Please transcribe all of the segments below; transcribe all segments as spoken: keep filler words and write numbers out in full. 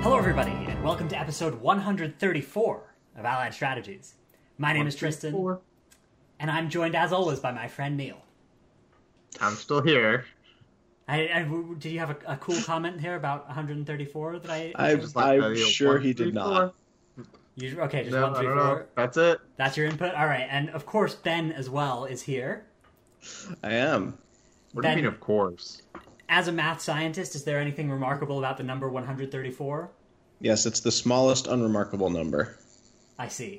Hello, everybody, and welcome to episode one hundred thirty-four of Allied Strategies. My name is Tristan, and I'm joined, as always, by my friend Neil. I'm still here. I, I, did you have a, a cool comment here about one hundred thirty-four that I... I Just like I'm the, uh, sure one, he three, did four. not. You, okay, just No, one, I three, don't four. know. That's it. That's your input? All right, and of course, Ben as well is here. I am. What Ben- do you mean, of course? As a math scientist, is there anything remarkable about the number one hundred thirty-four? Yes, it's the smallest unremarkable number. I see.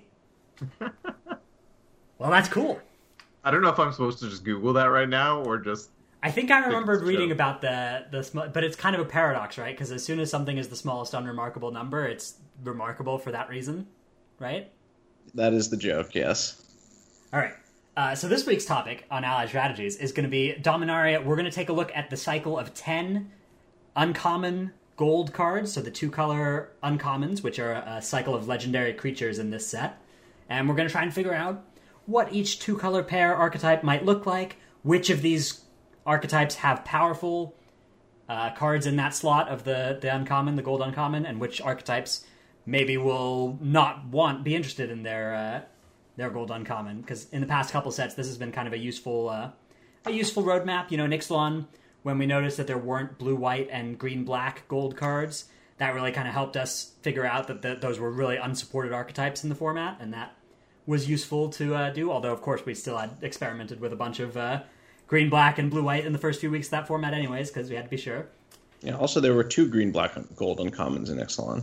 Well, that's cool. I don't know if I'm supposed to just Google that right now or just... I think I remembered it's a reading joke. about the the sm- but it's kind of a paradox, right? Because as soon as something is the smallest unremarkable number, it's remarkable for that reason, right? That is the joke, yes. All right. Uh, so this week's topic on Allied Strategies is going to be Dominaria. We're going to take a look at the cycle of ten uncommon gold cards, so the two-color uncommons, which are a cycle of legendary creatures in this set. And we're going to try and figure out what each two-color pair archetype might look like, which of these archetypes have powerful uh, cards in that slot of the, the uncommon, the gold uncommon, and which archetypes maybe will not want, be interested in their... Uh, their gold uncommon, because in the past couple sets, this has been kind of a useful uh, a useful roadmap. You know, Nixlon, when we noticed that there weren't blue, white, and green, black gold cards, that really kind of helped us figure out that the, those were really unsupported archetypes in the format, and that was useful to uh, do, although, of course, we still had experimented with a bunch of uh, green, black, and blue, white in the first few weeks of that format anyways, because we had to be sure. Yeah. Also, there were two green, black, and gold uncommons in Ixalan.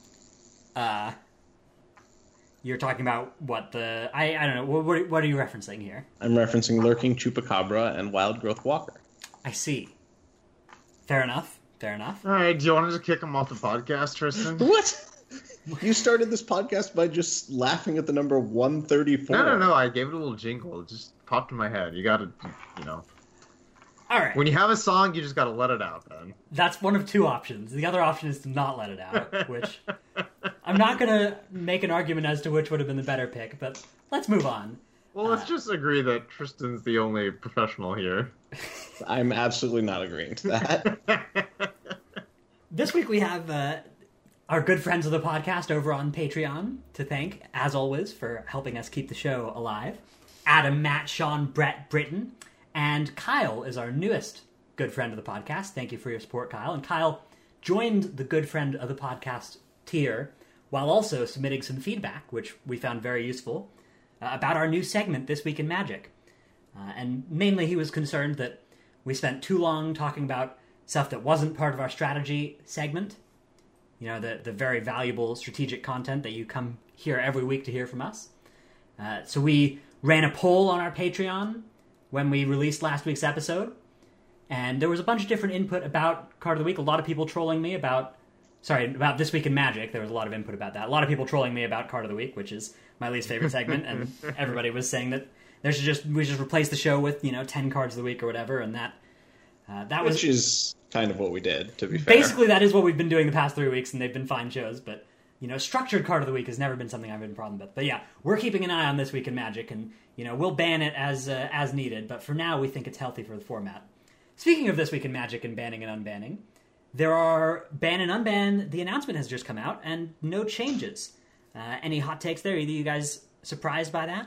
Uh... You're talking about what the... I, I don't know. What, what are you referencing here? I'm referencing Lurking Chupacabra and Wild Growth Walker. I see. Fair enough. Fair enough. All right, do you want to just kick him off the podcast, Tristan? What? You started this podcast by just laughing at the number one thirty-four. No, no, no. I gave it a little jingle. It just popped in my head. You gotta, you know. All right. When you have a song, you just gotta let it out, then. That's one of two options. The other option is to not let it out, which... I'm not going to make an argument as to which would have been the better pick, but let's move on. Well, let's Uh, just agree that Tristan's the only professional here. I'm absolutely not agreeing to that. This week we have uh, our good friends of the podcast over on Patreon to thank, as always, for helping us keep the show alive. Adam, Matt, Sean, Brett, Britton, and Kyle is our newest good friend of the podcast. Thank you for your support, Kyle. And Kyle joined the good friend of the podcast tier while also submitting some feedback, which we found very useful, uh, about our new segment, This Week in Magic. Uh, and mainly he was concerned that we spent too long talking about stuff that wasn't part of our strategy segment. You know, the, the very valuable strategic content that you come here every week to hear from us. Uh, so we ran a poll on our Patreon when we released last week's episode, and there was a bunch of different input about Card of the Week. A lot of people trolling me about... Sorry, about This Week in Magic. There was a lot of input about that. A lot of people trolling me about Card of the Week, which is my least favorite segment, and everybody was saying that there should just we just replace the show with, you know, ten cards of the week or whatever, and that uh, that was Which is kind of what we did, to be fair. basically that is what we've been doing the past three weeks, and they've been fine shows. But you know, structured Card of the Week has never been something I've been a problem with. But yeah, we're keeping an eye on This Week in Magic, and you know, we'll ban it as uh, as needed. But for now, we think it's healthy for the format. Speaking of This Week in Magic and banning and unbanning. There are ban and unban. The announcement has just come out, and no changes. Uh, any hot takes there? Either you guys surprised by that?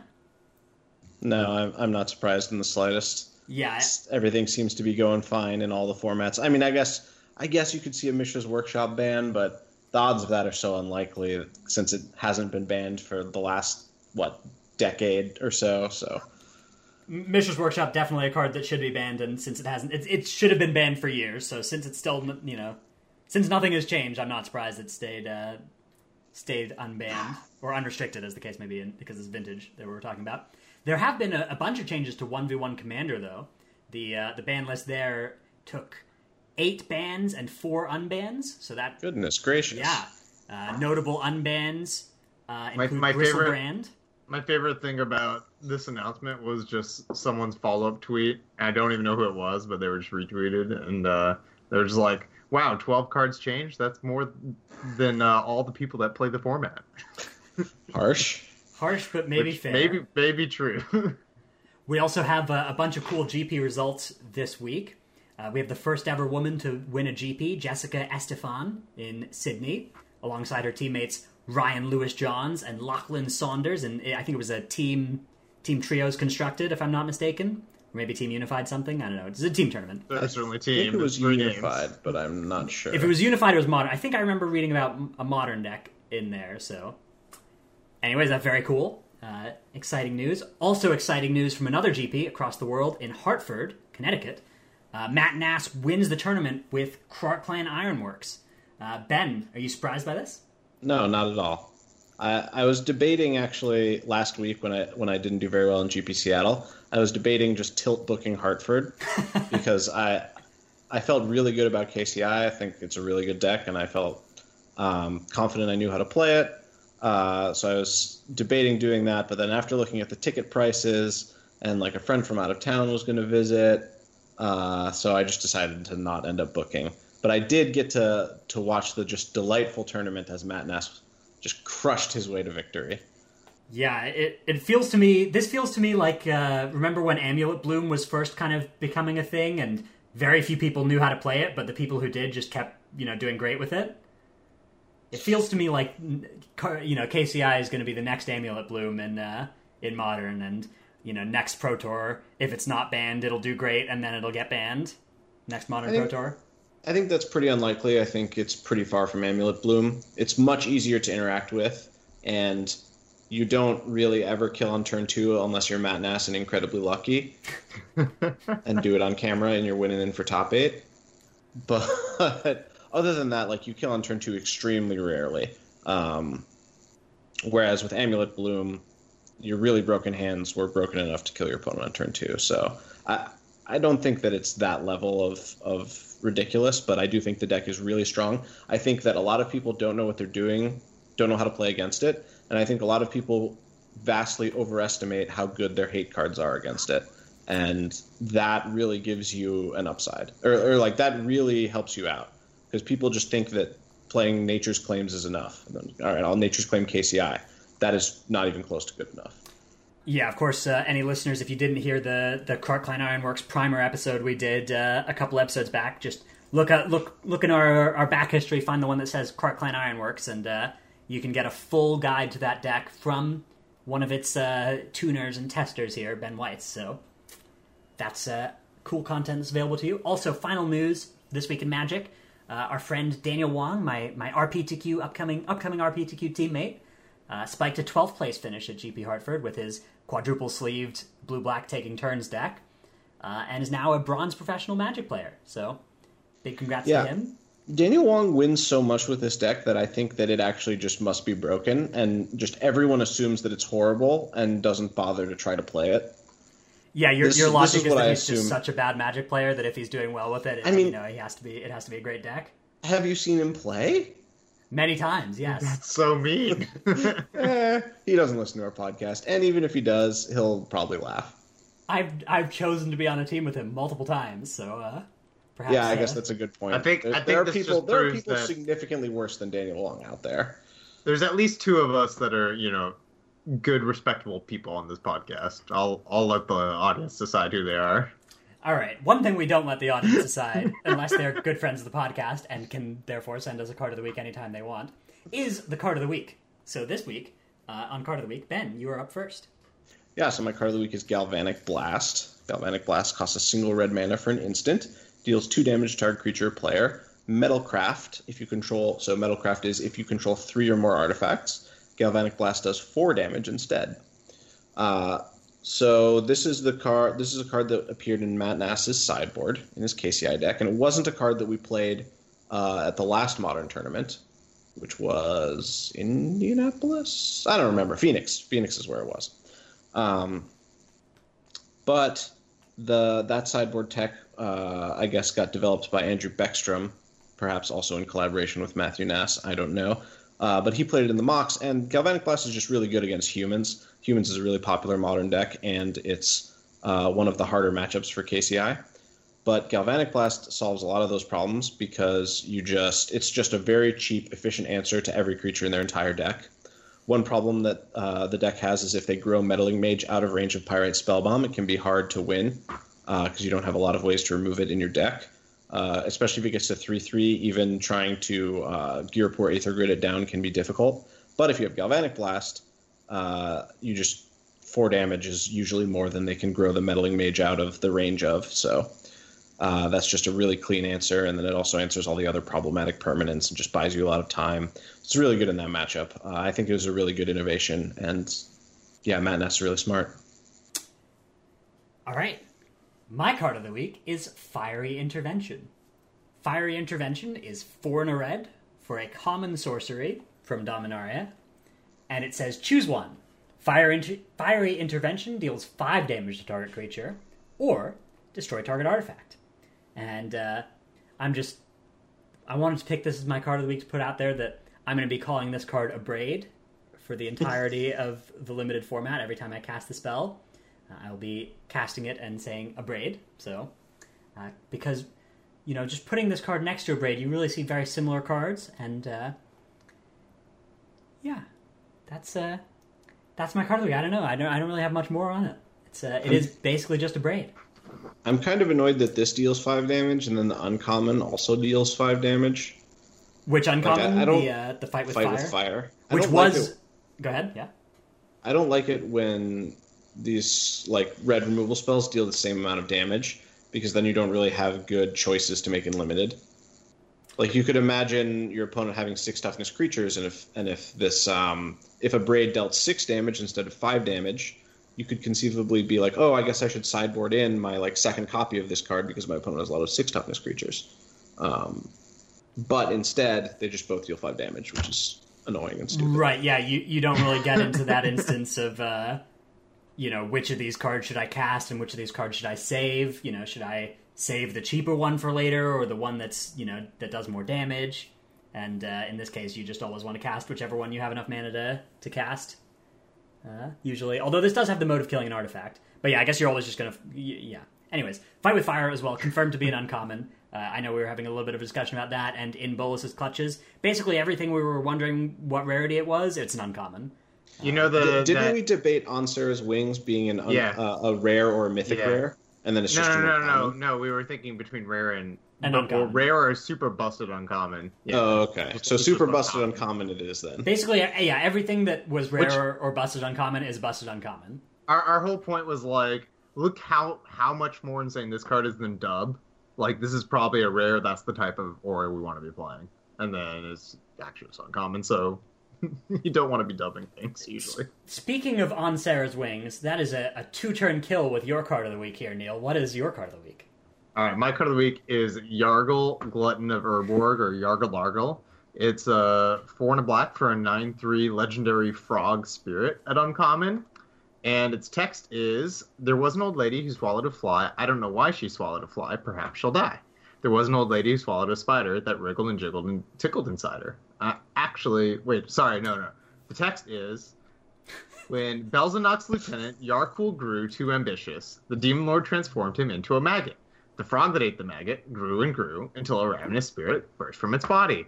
No, I'm, I'm not surprised in the slightest. Yeah. It's- everything seems to be going fine in all the formats. I mean, I guess I guess you could see a Mishra's Workshop ban, but the odds of that are so unlikely since it hasn't been banned for the last, what, decade or so, so... Mishra's Workshop, definitely a card that should be banned, and since it hasn't, it, it should have been banned for years, so since it's still, you know, since nothing has changed, I'm not surprised it stayed uh, stayed unbanned, or unrestricted, as the case may be, in, because it's vintage that we were talking about. There have been a, a bunch of changes to one v one Commander, though. The uh, the ban list there took eight bans and four unbans, so that... Goodness gracious. Yeah. Uh, notable unbans uh, My- include my favorite- Bristlebrand. My favorite thing about this announcement was just someone's follow-up tweet. I don't even know who it was, but they were just retweeted, and uh, they were just like, wow, twelve cards changed? That's more than uh, all the people that play the format. Harsh. Harsh, but maybe Which fair. Maybe, maybe true. We also have uh, a bunch of cool G P results this week. Uh, we have the first ever woman to win a G P, Jessica Estefan in Sydney. alongside her teammates Ryan Lewis-Johns and Lachlan Saunders, and I think it was a team team trios constructed, if I'm not mistaken. Or maybe Team Unified something. I don't know. It's a team tournament. That's certainly I team. think it was Three unified, games. but I'm not sure. If it was Unified, it was Modern. I think I remember reading about a Modern deck in there, so... Anyways, that's very cool. Uh, exciting news. Also exciting news from another G P across the world in Hartford, Connecticut. Uh, Matt Nass wins the tournament with Krark Clan Ironworks. Uh, Ben, are you surprised by this? No, not at all. I, I was debating actually last week when I when I didn't do very well in G P Seattle. I was debating just tilt booking Hartford because I I felt really good about K C I. I think it's a really good deck, and I felt um, confident I knew how to play it. Uh, so I was debating doing that, but then after looking at the ticket prices and like a friend from out of town was going to visit, uh, so I just decided to not end up booking. But I did get to to watch the just delightful tournament as Matt Nass just crushed his way to victory. Yeah, it, it feels to me, this feels to me like, uh, remember when Amulet Bloom was first kind of becoming a thing and very few people knew how to play it, but the people who did just kept, you know, doing great with it? It feels to me like, you know, K C I is going to be the next Amulet Bloom in, uh, in Modern, and, you know, next Pro Tour, if it's not banned, it'll do great, and then it'll get banned. Next Modern think- Pro Tour. I think that's pretty unlikely. I think it's pretty far from Amulet Bloom. It's much easier to interact with, and you don't really ever kill on turn two unless you're Matt Nass and incredibly lucky and do it on camera and you're winning in for top eight. But other than that, like, you kill on turn two extremely rarely. Um, whereas with Amulet Bloom, your really broken hands were broken enough to kill your opponent on turn two. So I I don't think that it's that level of, of ridiculous, but I do think the deck is really strong. I think that a lot of people don't know what they're doing, don't know how to play against it, and I think a lot of people vastly overestimate how good their hate cards are against it. And that really gives you an upside. Or, or like, that really helps you out. Because people just think that playing Nature's Claims is enough. And then, all right, I'll Nature's Claim K C I. That is not even close to good enough. Yeah, of course, uh, any listeners, if you didn't hear the the Krark Clan Ironworks primer episode we did uh, a couple episodes back, just look at, look look in our, our back history, find the one that says Krark Clan Ironworks, and uh, you can get a full guide to that deck from one of its uh, tuners and testers here, Ben Weitz. So that's uh, cool content that's available to you. Also, final news this week in Magic, uh, our friend Daniel Wong, my, my R P T Q upcoming upcoming R P T Q teammate, uh, spiked a twelfth place finish at G P Hartford with his quadruple sleeved blue-black taking turns deck, uh, and is now a bronze professional Magic player. So, big congrats Yeah. to him. Daniel Wong wins so much with this deck that I think that it actually just must be broken, and just everyone assumes that it's horrible and doesn't bother to try to play it. Yeah, your This- your this logic is is, what that I he's just assume. such a bad Magic player that if he's doing well with it, it I mean- you know, he has to be. It has to be a great deck. Have you seen him play? Many times, yes. That's so mean. Eh, he doesn't listen to our podcast, and even if he does, he'll probably laugh. I've I've chosen to be on a team with him multiple times, so uh, perhaps. Yeah, I guess uh, that's a good point. I think- there, I think there are this people just there are proves people that- significantly worse than Daniel Wong out there. There's at least two of us that are, you know, good, respectable people on this podcast. I'll I'll let the audience decide who they are. All right. One thing we don't let the audience decide, unless they're good friends of the podcast and can therefore send us a card of the week anytime they want, is the card of the week. So this week, uh, on card of the week, Ben, you are up first. Yeah, so my card of the week is Galvanic Blast. Galvanic Blast costs a single red mana for an instant, deals two damage to target creature or player. Metalcraft, if you control, so Metalcraft is if you control three or more artifacts. Galvanic Blast does four damage instead. Uh, so this is the card. This is a card that appeared in Matt Nass's sideboard in his K C I deck, and it wasn't a card that we played uh, at the last Modern tournament, which was Indianapolis. I don't remember. Phoenix. Phoenix is where it was. Um, but the that sideboard tech, uh, I guess, got developed by Andrew Beckstrom, perhaps also in collaboration with Matthew Nass. I don't know. Uh, but he played it in the mocks, and Galvanic Blast is just really good against humans. Humans is a really popular Modern deck, and it's uh, one of the harder matchups for K C I. But Galvanic Blast solves a lot of those problems because you just it's just a very cheap, efficient answer to every creature in their entire deck. One problem that uh, the deck has is if they grow Meddling Mage out of range of Pyrite Spellbomb, it can be hard to win because uh, you don't have a lot of ways to remove it in your deck. Uh, especially if it gets to three three, even trying to uh, Gear Poor Aether Grid it down can be difficult. But if you have Galvanic Blast, uh, you just four damage is usually more than they can grow the Meddling Mage out of the range of. So uh, that's just a really clean answer, and then it also answers all the other problematic permanents and just buys you a lot of time. It's really good in that matchup. Uh, I think it was a really good innovation, and yeah, Matt Ness is really smart. All right. My card of the week is Fiery Intervention. Fiery Intervention is four and a red for a common sorcery from Dominaria, and it says choose one. Fire inter- Fiery Intervention deals five damage to target creature, or destroy target artifact. And uh, I'm just... I wanted to pick this as my card of the week to put out there that I'm going to be calling this card Abrade for the entirety of the limited format every time I cast the spell. Uh, I'll be casting it and saying Abrade. So, uh, because, you know, just putting this card next to Abrade, you really see very similar cards, and uh, yeah, that's uh, that's my card of the week. I don't know. I don't. I don't really have much more on it. It's uh, it is basically just Abrade. I'm kind of annoyed that this deals five damage, and then the uncommon also deals five damage. Which uncommon? Like, I, I don't the uh, the fight with fight fire. with fire. I Which don't was. Like it, go ahead. Yeah. I don't like it when these like red removal spells deal the same amount of damage, because then you don't really have good choices to make in limited. Like, you could imagine your opponent having six toughness creatures, and if and if this um, if Abrade dealt six damage instead of five damage, you could conceivably be like, oh, I guess I should sideboard in my like second copy of this card because my opponent has a lot of six toughness creatures. Um, but instead, they just both deal five damage, which is annoying and stupid. Right. Yeah. You you don't really get into that instance of. Uh... you know, which of these cards should I cast and which of these cards should I save? You know, should I save the cheaper one for later or the one that's, you know, that does more damage? And uh, in this case, you just always want to cast whichever one you have enough mana to, to cast, uh, usually. Although this does have the mode of killing an artifact. But yeah, I guess you're always just going to... Yeah. Anyways, Fight with Fire as well, confirmed to be an uncommon. Uh, I know we were having a little bit of a discussion about that, and in Bolus's Clutches, basically everything we were wondering what rarity it was, it's an uncommon. You know the Did, didn't that... we debate Ansara's Wings being an un, yeah. uh, a rare or a mythic yeah. rare, and then it's no, just no, an no, uncommon? no, no. We were thinking between rare and and but, uncommon. Well, rare or super busted uncommon. Yeah. Oh, okay. Just- So just super uncommon. busted uncommon it is then. Basically, yeah, everything that was rare Which- or, or busted uncommon is busted uncommon. Our our whole point was like, look how how much more insane this card is than Dub. Like, this is probably a rare. That's the type of aura we want to be playing, and then it's actually it's uncommon. So. You don't want to be dubbing things, usually. Speaking of On Sarah's Wings, that is a, a two-turn kill with your card of the week here, Neil. What is your card of the week? All right, my card of the week is Yargle, Glutton of Urborg, or Yargle Largle. It's a four and a black for a nine three legendary frog spirit at uncommon. And its text is, there was an old lady who swallowed a fly. I don't know why she swallowed a fly. Perhaps she'll die. There was an old lady who swallowed a spider that wriggled and jiggled and tickled inside her. Uh, actually, wait, sorry, no, no. The text is, when Belzenok's lieutenant, Yarkul, grew too ambitious, the demon lord transformed him into a maggot. The frog that ate the maggot grew and grew until a ravenous spirit burst from its body.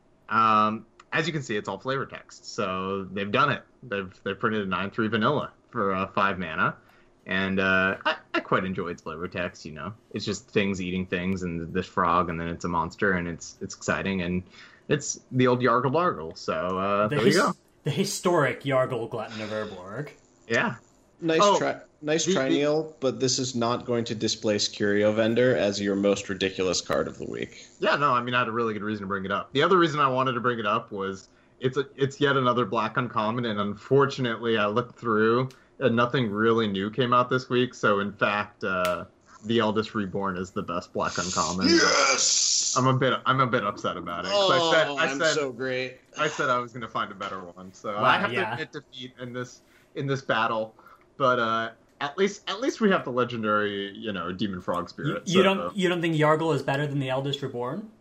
Um, as you can see, it's all flavor text, so they've done it. They've they've printed a nine three vanilla for uh, five mana. And uh, I, I quite enjoy its flavor text, you know. It's just things eating things, and this frog, and then it's a monster, and it's it's exciting, and it's the old Yargle Largle. So uh, The there his- you go. The historic Yargle Glutton of Urborg. Yeah. Nice Oh, try, nice the- try, the- Neil, but this is not going to displace Curio Vendor as your most ridiculous card of the week. Yeah, no, I mean, I had a really good reason to bring it up. The other reason I wanted to bring it up was it's a, it's yet another black uncommon, and unfortunately, I looked through, and nothing really new came out this week. So, in fact, uh, the Eldest Reborn is the best black uncommon. Yes! I'm a bit I'm a bit upset about it. 'cause Oh, I said I I'm said so great. I said I was going to find a better one. So Wow, I have yeah. to admit defeat in this in this battle, but uh, at least at least we have the legendary, you know, demon frog You, spirit. you so, don't you don't think Yargle is better than the Eldest Reborn?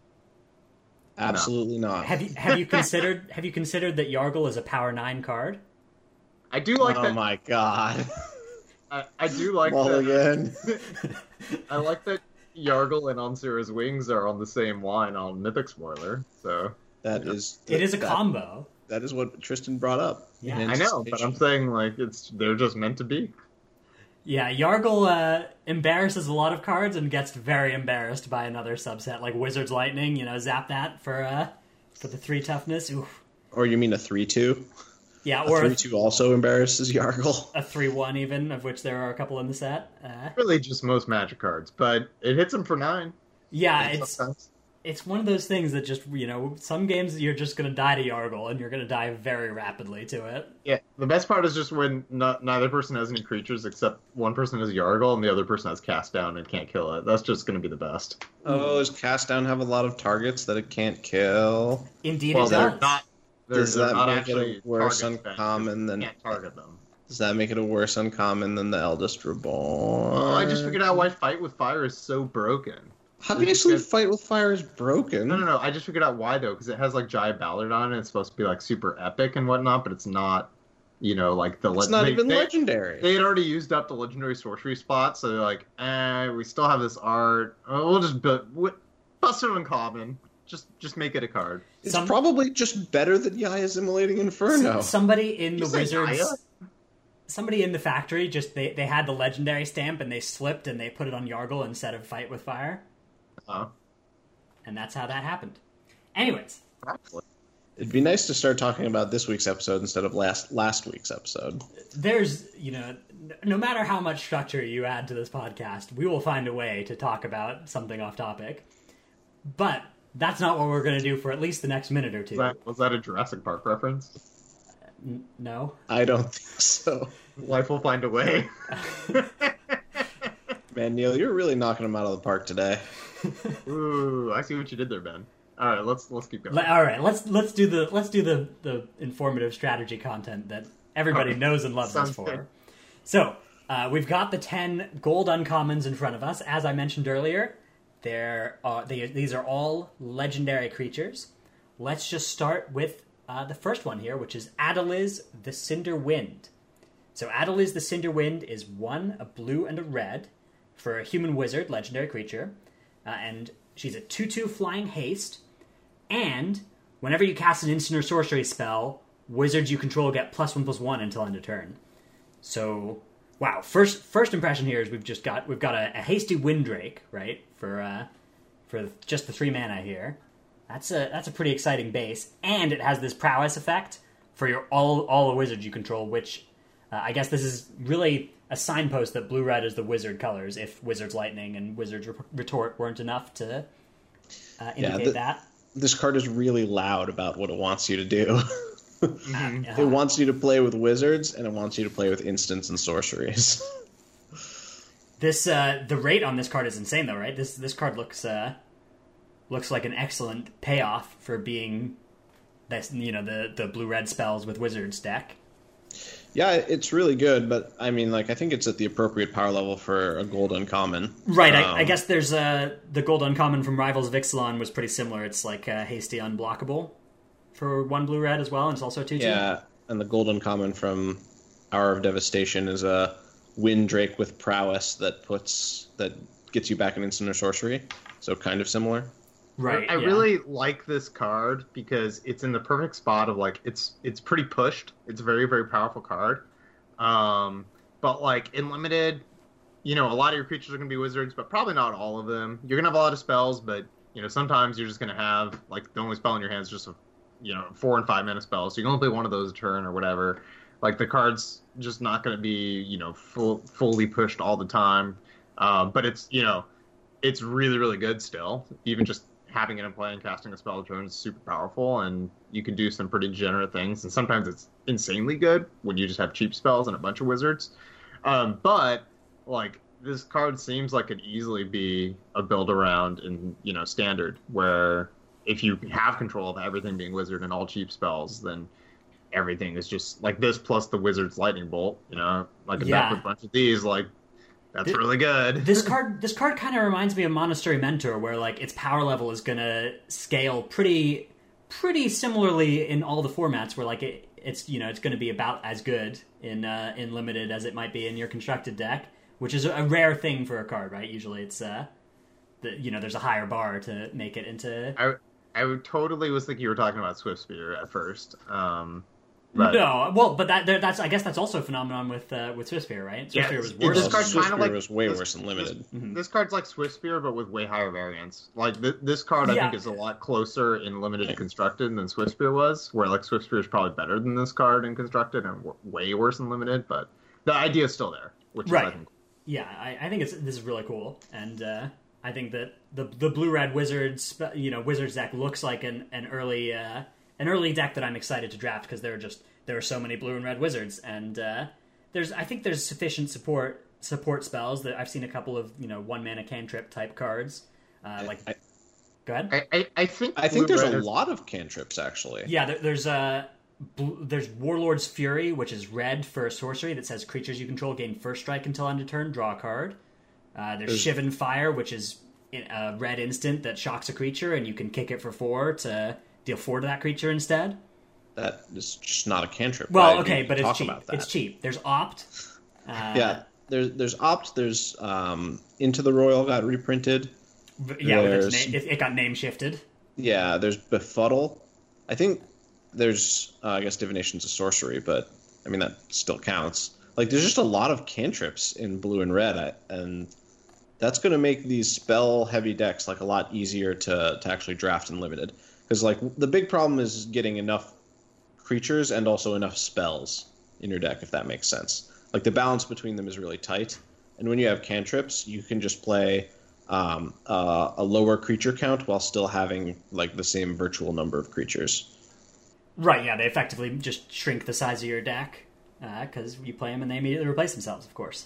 Absolutely not. Have you have you considered have you considered that Yargle is a power nine card? I do like oh that. my god. I, I do like that. Mulligan. I like that Yargle and Ansara's Wings are on the same line on Mythic Spoiler. So That is It is a that- combo. That is what Tristan brought up. Yeah. in I know, but I'm anticipation. saying like it's they're just meant to be. Yeah, Yargle uh, embarrasses a lot of cards and gets very embarrassed by another subset, like Wizard's Lightning, you know, zap that for uh, for the three toughness. Oof. Or you mean a three two? Yeah, A or three two also embarrasses Yargle. a three one even, of which there are a couple in the set. Uh, Really just most Magic cards, but it hits them for nine. yeah, And it's sometimes- it's one of those things that just, you know, some games you're just going to die to Yargle, and you're going to die very rapidly to it. Yeah, the best part is just when not, neither person has any creatures except one person has Yargle and the other person has Cast Down and can't kill it. That's just going to be the best. Oh, does Cast Down have a lot of targets that it can't kill? Indeed Well, it they're does. not. They're, Does they're that not make it actually a worse targets, Ben. uncommon than- You can't target them. Does that make it a worse uncommon than the Eldest Reborn? Oh, I just figured out why Fight with Fire is so broken. Obviously, It's- Fight with Fire is broken. No, no, no. I just figured out why though, because it has like Jaya Ballard on it. It's supposed to be like super epic and whatnot, but it's not. You know, like the. It's le- not they, even they, legendary. They had already used up the legendary sorcery spot, so they're like, eh, we still have this art. Uh, We'll just bu- w- bust it uncommon. Just, just make it a card. It's Some- probably just better than Yaya's Immolating Inferno. Somebody in the You say Wizards... Gaia? Somebody in the factory, just they, they had the legendary stamp, and they slipped, and they put it on Yargle instead of Fight with Fire. Uh, And that's how that happened. Anyways, probably. It'd be nice to start talking about this week's episode instead of last last week's episode. there's, you know, n- no matter how much structure you add to this podcast, we will find a way to talk about something off topic. But that's not what we're going to do for at least the next minute or two. Was that, was that a Jurassic Park reference? N- no? I don't think so. Life will find a way. Man, Neil, you're really knocking them out of the park today. Ooh, I see what you did there, Ben. All right, let's let's keep going. Le- All right, let's let's do the let's do the, the informative strategy content that everybody Alright, knows and loves us sounds for. good. So uh, we've got the ten gold uncommons in front of us. As I mentioned earlier, there are they, these are all legendary creatures. Let's just start with uh, the first one here, which is Adeliz the Cinder Wind. So Adeliz the Cinder Wind is one, a blue and a red, for a human wizard, legendary creature, uh, and she's a two two flying haste. And whenever you cast an instant or sorcery spell, wizards you control get plus one plus one until end of turn. So, wow! First, first impression here is we've just got we've got a, a hasty Windrake, right? For uh, for just the three mana here. That's a that's a pretty exciting base, and it has this prowess effect for your all all the wizards you control. Which uh, I guess this is really a signpost that blue red is the wizard colors. If Wizard's Lightning and Wizard's Retort weren't enough to uh, indicate the- that. This card is really loud about what it wants you to do. Uh, It wants you to play with wizards, and it wants you to play with instants and sorceries. This uh, the rate on this card is insane, though, right? This this card looks uh, looks like an excellent payoff for being this, you know, the the blue red spells with wizards deck. Yeah, it's really good, but I mean, like, I think it's at the appropriate power level for a gold uncommon. Right. Um, I, I guess there's uh, the gold uncommon from Rivals of Ixalan was pretty similar. It's like uh, hasty unblockable for one blue red as well, and it's also two two. Yeah, and the gold uncommon from Hour of Devastation is a Windrake with prowess that puts that gets you back an instant or sorcery. So kind of similar. Right. I yeah. really like this card because it's in the perfect spot of like it's it's pretty pushed. It's a very very powerful card. Um, but like in limited, you know, a lot of your creatures are going to be wizards, but probably not all of them. You're going to have a lot of spells, but you know, sometimes you're just going to have like the only spell in your hand is just a, you know, four and five mana spells. So you can only play one of those a turn or whatever. Like the card's just not going to be, you know, full fully pushed all the time. Um, but it's, you know, it's really really good still. Even just having it in play and casting a spell a turn is super powerful, and you can do some pretty degenerate things. And sometimes it's insanely good when you just have cheap spells and a bunch of wizards. Um, but like this card seems like it'd easily be a build around in, you know, standard, where if you have control of everything being wizard and all cheap spells, then everything is just like this plus the wizard's lightning bolt. You know, like a Yeah. deck with a bunch of these, like that's Th- really good. this card this card kind of reminds me of Monastery Mentor, where like its power level is gonna scale pretty pretty similarly in all the formats, where like it, it's you know it's gonna be about as good in uh, in limited as it might be in your constructed deck, which is a rare thing for a card, right? Usually it's uh the, you know there's a higher bar to make it into. I I would totally was thinking you were talking about Swift Spear at first. Um, But, No, well, but that there, that's I guess that's also a phenomenon with uh, with Swiftspear, right? Yeah, Swiftspear was it- worse. this Well, card Swift kinda Spear like- was way this- worse than limited. Mhm. This card's like Swiftspear, but with way higher variance. Like th- this card, I Yeah. think is a lot closer in limited to constructed than Swiftspear was. Where like Swiftspear is probably better than this card in constructed and w- way worse in limited. But the idea is still there, which Right. is I think. Yeah, I, I think it's this is really cool, and uh, I think that the the blue red wizards, you know, wizards deck looks like an an early uh, an early deck that I'm excited to draft because there are just there are so many blue and red wizards, and uh, there's I think there's sufficient support support spells that I've seen a couple of you know one mana cantrip type cards, uh, like I, go ahead. I, I, I think I think Blue there's Red a is- lot of cantrips actually. Yeah, there, there's uh, blue, there's Warlord's Fury, which is red for a sorcery that says creatures you control gain first strike until end of turn, draw a card. Uh, there's There's- Shivan Fire, which is a red instant that shocks a creature, and you can kick it for four to deal four to that creature instead. That is just not a cantrip. Well, Why okay, even but it's talk cheap. about that? It's cheap. There's Opt. Uh, Yeah, there's there's Opt. There's um, Into the Royal got reprinted. v- yeah. With its there's- name, it, it got name shifted. Yeah, there's Befuddle. I think there's uh, I guess Divination's a sorcery, but I mean that still counts. Like there's just a lot of cantrips in blue and red, I, and that's going to make these spell heavy decks like a lot easier to to actually draft in limited. Because like the big problem is getting enough creatures and also enough spells in your deck, if that makes sense. Like the balance between them is really tight, and when you have cantrips, you can just play um, uh, a lower creature count while still having like the same virtual number of creatures. Right. Yeah. They effectively just shrink the size of your deck because you play them and they immediately replace themselves. Of course.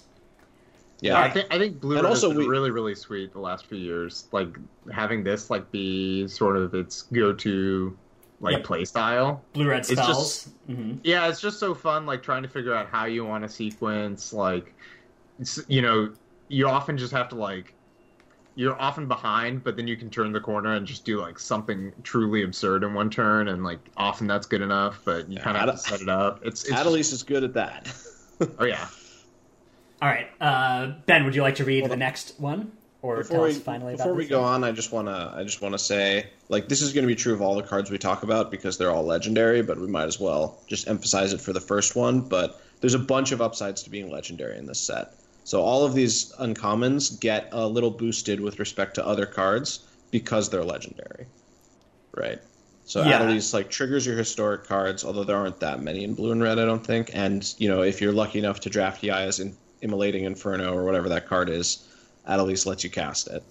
Yeah, I think I think Blue And Red also has been we- really really sweet the last few years. Like having this like be sort of its go to like Yep. play style. Blue red It's spells. hmm Yeah, it's just so fun. Like trying to figure out how you want to sequence. Like, it's, you know, you often just have to like. You're often behind, but then you can turn the corner and just do like something truly absurd in one turn, and like often that's good enough. But you Yeah, kind of have Ad- to set it up. It's, it's Adelise is good at that. oh yeah. All right, uh, Ben, would you like to read Hold the on. next one, or Before tell we, us finally before about we this go one? on, I just wanna I just wanna say like this is going to be true of all the cards we talk about because they're all legendary, but we might as well just emphasize it for the first one. But there's a bunch of upsides to being legendary in this set. So all of these uncommons get a little boosted with respect to other cards because they're legendary, right? So Yeah. Adelise like triggers your historic cards, although there aren't that many in blue and red, I don't think. And you know if you're lucky enough to draft Yaya's in Immolating Inferno or whatever that card is, Adelise lets you cast it.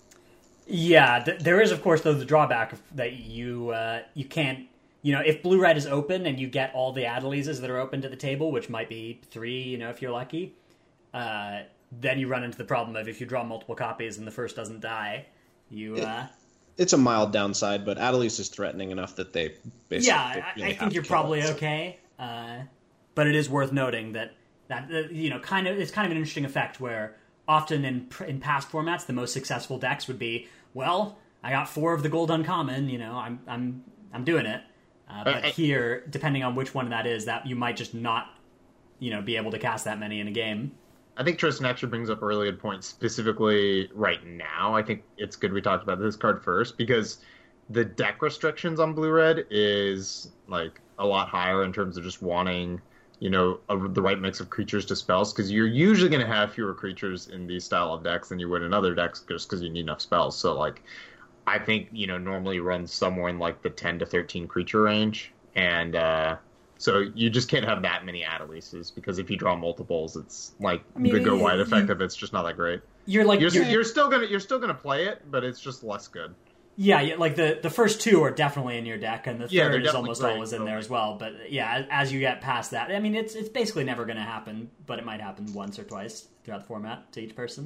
Yeah, th- there is, of course, though the drawback of, that you uh, you can't. You know, if blue red is open and you get all the Adelises that are open to the table, which might be three, you know, if you're lucky, uh, then you run into the problem of if you draw multiple copies and the first doesn't die, you. Uh, It's a mild downside, but Adelise is threatening enough that they basically. yeah, they I, really I have think to you're kill probably it. okay. Uh, but it is worth noting that that uh, you know, kind of, it's kind of an interesting effect where often in pr- in past formats, the most successful decks would be, well, I got four of the gold uncommon, you know, I'm I'm I'm doing it. Uh, but I- here, depending on which one that is, that you might just not, you know, be able to cast that many in a game. I think Tristan actually brings up a really good point specifically right now. I think it's good we talked about this card first because the deck restrictions on blue red is like a lot higher in terms of just wanting, you know, a, the right mix of creatures to spells because you're usually going to have fewer creatures in these style of decks than you would in other decks just because you need enough spells. So like, I think, you know, normally runs somewhere in like the ten to thirteen creature range. And, uh, so you just can't have that many Adelises because if you draw multiples, it's like I mean, the go wide you- effect of it's just not that great. You're like You're, you're- you're still gonna you're still gonna play it, but it's just less good. Yeah, yeah, like the, the first two are definitely in your deck, and the Yeah, they're third is definitely almost great, always in so- there as well. But yeah, as, as you get past that, I mean, it's it's basically never going to happen, but it might happen once or twice throughout the format to each person.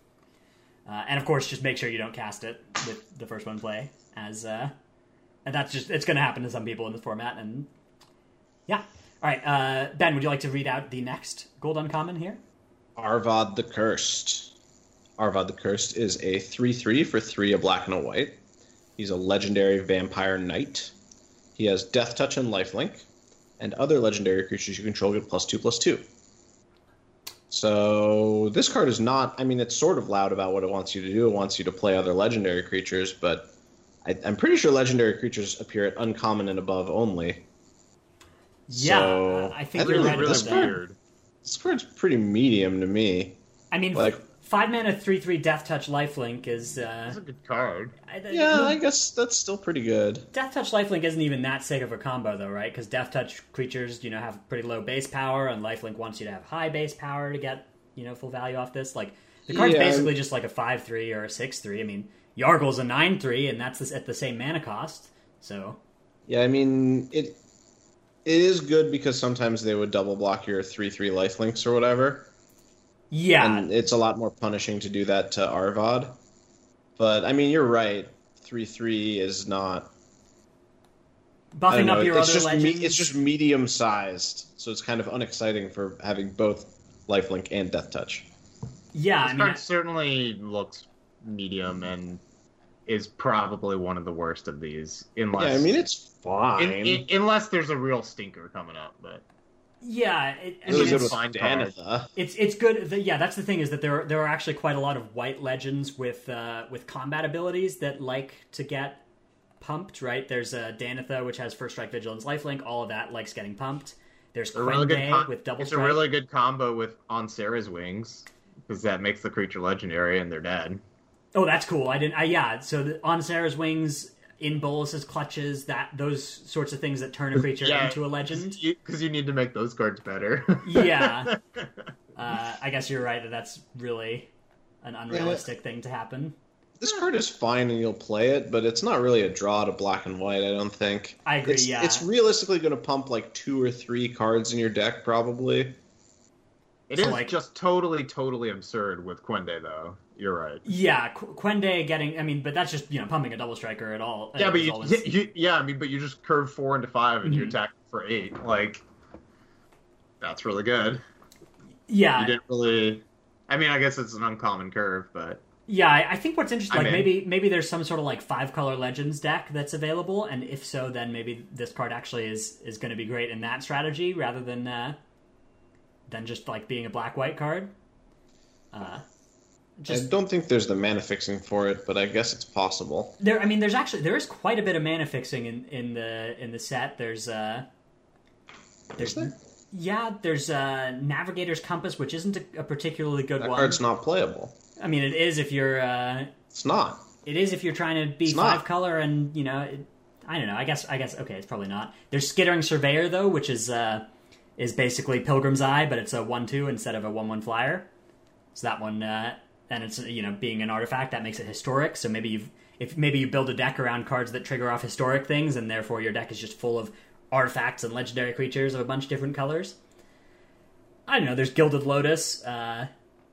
Uh, and of course, just make sure you don't cast it with the first one play, as uh, and that's just it's going to happen to some people in this format. And yeah, all right, uh, Ben, would you like to read out the next gold uncommon here? Arvad the Cursed. Arvad the Cursed is a three three for three, a black and a white. He's a legendary vampire knight. He has Death Touch and Lifelink, and other legendary creatures you control get plus two, plus two. So this card is not, I mean, it's sort of loud about what it wants you to do. It wants you to play other legendary creatures, but I, I'm pretty sure legendary creatures appear at uncommon and above only. Yeah, So, I think I you're Really, right really about that. weird. This card's pretty medium to me. I mean, Like- five mana, three three Death Touch Lifelink is. Uh, That's a good card. I- I- Yeah, I I mean, guess that's still pretty good. Death Touch Lifelink isn't even that sick of a combo, though, right? Because Death Touch creatures, you know, have pretty low base power, and Lifelink wants you to have high base power to get, you know, full value off this. Like, the card's Yeah, basically I'm- just like a five three or a six three. I mean, Yargle's a nine three, and that's at the same mana cost. So, Yeah, I mean it. It is good because sometimes they would double block your three three lifelinks or whatever, yeah. and it's a lot more punishing to do that to Arvad. But I mean, you're right. Three three is not. I buffing don't know, up your it's other just legends. me, it's just medium sized, so it's kind of unexciting for having both lifelink and death touch. yeah, This I mean, card certainly looks medium and is probably one of the worst of these. Unless, Yeah, I mean it's fine. in, in, unless there's a real stinker coming up. But yeah. It, I really mean, good it's, with fine card. Danitha. It's it's good. The, yeah, that's the thing is that there are, there are actually quite a lot of white legends with uh, with combat abilities that like to get pumped. Right? There's uh, Danitha, which has first strike, vigilance, lifelink. All of that likes getting pumped. There's a really good Quende com- with double it's strike. a really good combo with On Sarah's Wings because that makes the creature legendary and they're dead. Oh, that's cool. I didn't. I, yeah. So the, on Sarah's Wings, in Bolus's clutches, that those sorts of things that turn a creature Yeah, into a legend. Because you, 'cause you need to make those cards better. Yeah. Uh, I guess you're right that that's really an unrealistic thing to happen. This card is fine and you'll play it, but it's not really a draw to black and white, I don't think. I agree, It's, yeah. it's realistically going to pump like two or three cards in your deck, probably. It So, is like- just totally, totally absurd with Quende, though. You're right. Yeah, Qu- Quende getting. I mean, but that's just you know pumping a double striker at all. Yeah, but is you, always- you, yeah, I mean, but you just curve four into five and you Mhm. attack for eight. Like, that's really good. yeah, You didn't really. I mean, I guess it's an uncommon curve, but yeah. I, I think what's interesting, I'm like in. maybe maybe there's some sort of like five color legends deck that's available, and if so, then maybe this card actually is is going to be great in that strategy rather than uh, than just like being a black white card. Uh, I just don't think there's the mana fixing for it, but I guess it's possible. there. I mean, there's actually there is quite a bit of mana fixing in, in the in the set. There's uh, there's Is there? yeah, there's uh, Navigator's Compass, which isn't a, a particularly good That one. card's not playable. I mean, it is if you're uh, It's not. it is if you're trying to be It's five not. color, and you know, it, I don't know. I guess I guess okay, it's probably not. There's Skittering Surveyor though, which is uh, is basically Pilgrim's Eye, but it's a one two instead of a one one flyer. So that one, uh, and it's you know being an artifact that makes it historic. So maybe you've if maybe you build a deck around cards that trigger off historic things, and therefore your deck is just full of artifacts and legendary creatures of a bunch of different colors. I don't know. There's Gilded Lotus uh,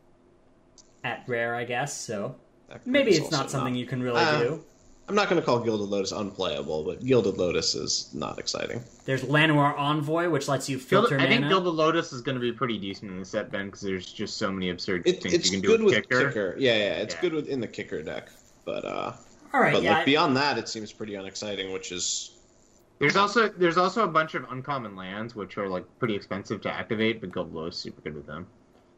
at rare, I guess. So That card maybe is it's not also something you can really Uh, do. I'm not going to call Gilded Lotus unplayable, but Gilded Lotus is not exciting. There's Llanowar Envoy, which lets you filter I think mana. Gilded Lotus is going to be pretty decent in the set, Ben, because there's just so many absurd It, things it's you can do good with with kicker. kicker. Yeah, yeah, it's Yeah. good with in the kicker deck, but uh, All right, but yeah. like beyond that, it seems pretty unexciting, which is There's also there's also a bunch of uncommon lands which are like pretty expensive to activate, but Gilded Lotus is super good with them.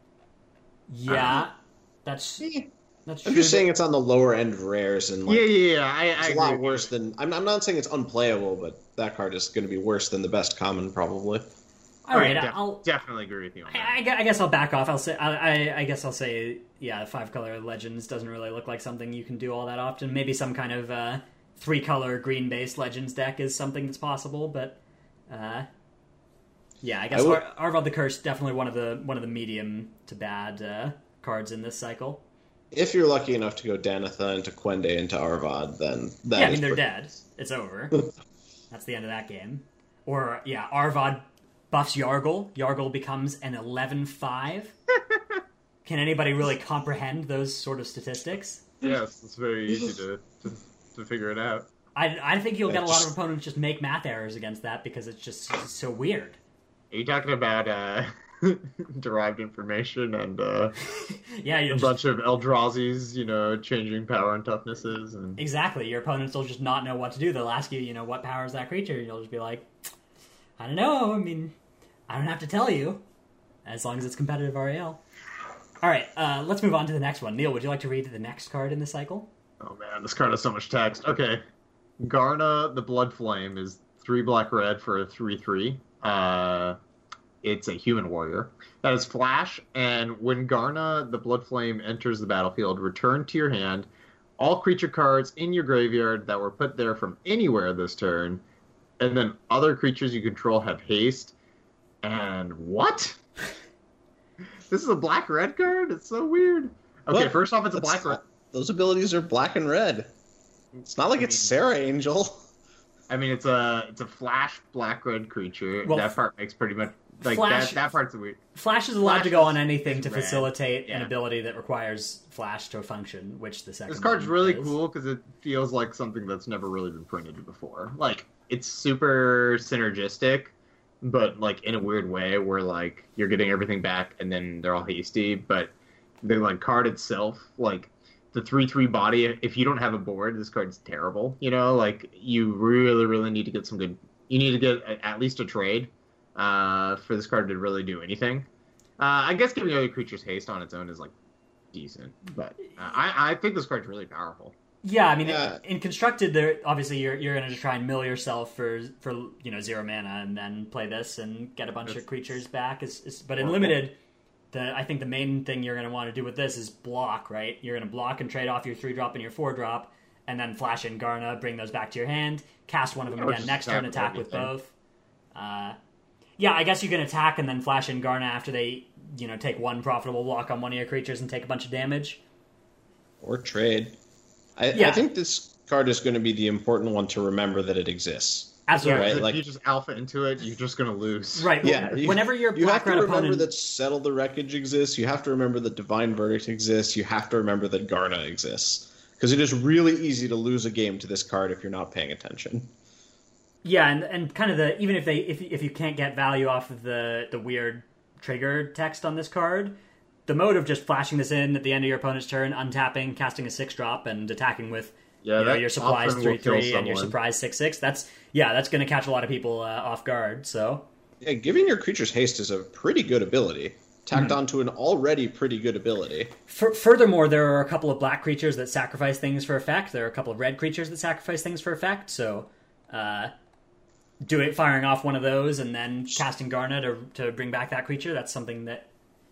yeah, that's eh, that's I'm true. just saying it's on the lower end of rares, and like yeah, yeah, yeah. I, I it's a agree lot with you. worse than. I'm, I'm not saying it's unplayable, but that card is going to be worse than the best common probably. All right, Def- I'll. definitely agree with you on that. I, I gue- I guess I'll back off. I'll say I, I, I guess I'll say yeah. Five color legends doesn't really look like something you can do all that often. Maybe some kind of uh, three color green based legends deck is something that's possible, but uh, yeah, I guess I will- Ar- Arvad the Cursed definitely one of the one of the medium to bad uh, cards in this cycle. If you're lucky enough to go Danitha into Quende into Arvad, then that yeah, I is mean they're pretty- dead. It's over. That's the end of that game. Or yeah, Arvad buffs Yargle. Yargle becomes an eleven five. Can anybody really comprehend those sort of statistics? Yes, it's very easy to, to to figure it out. I, I think you'll Yeah, get a lot just- of opponents just make math errors against that because it's just so weird. Are you talking about uh, derived information and uh, Yeah, a you'll just, bunch of Eldrazi's, you know, changing power and toughnesses and exactly. Your opponents will just not know what to do. They'll ask you, you know, what power is that creature? And you'll just be like, I don't know. I mean, I don't have to tell you, as long as it's competitive R E L. All right, uh, let's move on to the next one. Neil, would you like to read the next card in the cycle? oh man, this card has so much text. Okay, Garna the Blood Flame is three black red for a three three. Uh, it's a human warrior. That is Flash, and when Garna, the Blood Flame, enters the battlefield, return to your hand all creature cards in your graveyard that were put there from anywhere this turn, and then other creatures you control have haste. And what? This is a black-red card? It's so weird. Okay, What? first off, it's a That's black-red. not- those abilities are black and red. It's not like I it's mean- Sarah Angel. I mean, it's a it's a Flash black-red creature. Well, that part makes pretty much... Like, Flash- that, that part's weird. Flash is allowed Flash to go is- on anything is to red. facilitate an Yeah. ability that requires Flash to function, which the second This card's one really is. cool because it feels like something that's never really been printed before. Like, it's super synergistic, but like in a weird way where like you're getting everything back and then they're all hasty. But the like card itself, like the three three body, if you don't have a board, this card's terrible. You know, like you really really need to get some good. You need to get a, at least a trade uh, for this card to really do anything. Uh, I guess giving other creatures haste on its own is like decent, but uh, I I think this card's really powerful. Yeah, I mean, Yeah. in constructed, there obviously you're you're going to try and mill yourself for for you know zero mana and then play this and get a bunch That's- of creatures back. Is, is but in Well, limited, the I think the main thing you're going to want to do with this is block. Right, you're going to block and trade off your three drop and your four drop, and then flash in Garna, bring those back to your hand, cast one of them Yeah, or again just next turn, attack attack with everything. both. Uh, yeah, I guess you can attack and then flash in Garna after they you know take one profitable block on one of your creatures and take a bunch of damage. Or trade. I, Yeah. I think this card is going to be the important one to remember that it exists. Absolutely. Right, If like- you just alpha into it, you're just gonna lose. Right. Yeah, you- Whenever your You have black to red remember opponent that Settle the Wreckage exists. You have to remember that Divine Verdict exists. You have to remember that Garna exists. Because it is really easy to lose a game to this card if you're not paying attention. Yeah, and and kind of the even if they if if you can't get value off of the the weird trigger text on this card, the mode of just flashing this in at the end of your opponent's turn, untapping, casting a six drop, and attacking with Yeah, you know, that your supplies often will three kill three and your someone. surprise six six. That's yeah, that's going to catch a lot of people uh, off guard. So Yeah, giving your creatures haste is a pretty good ability. Tacked Hmm. onto an already pretty good ability. F- furthermore, there are a couple of black creatures that sacrifice things for effect. There are a couple of red creatures that sacrifice things for effect. So, uh, do it firing off one of those and then casting Garna to to bring back that creature. That's something that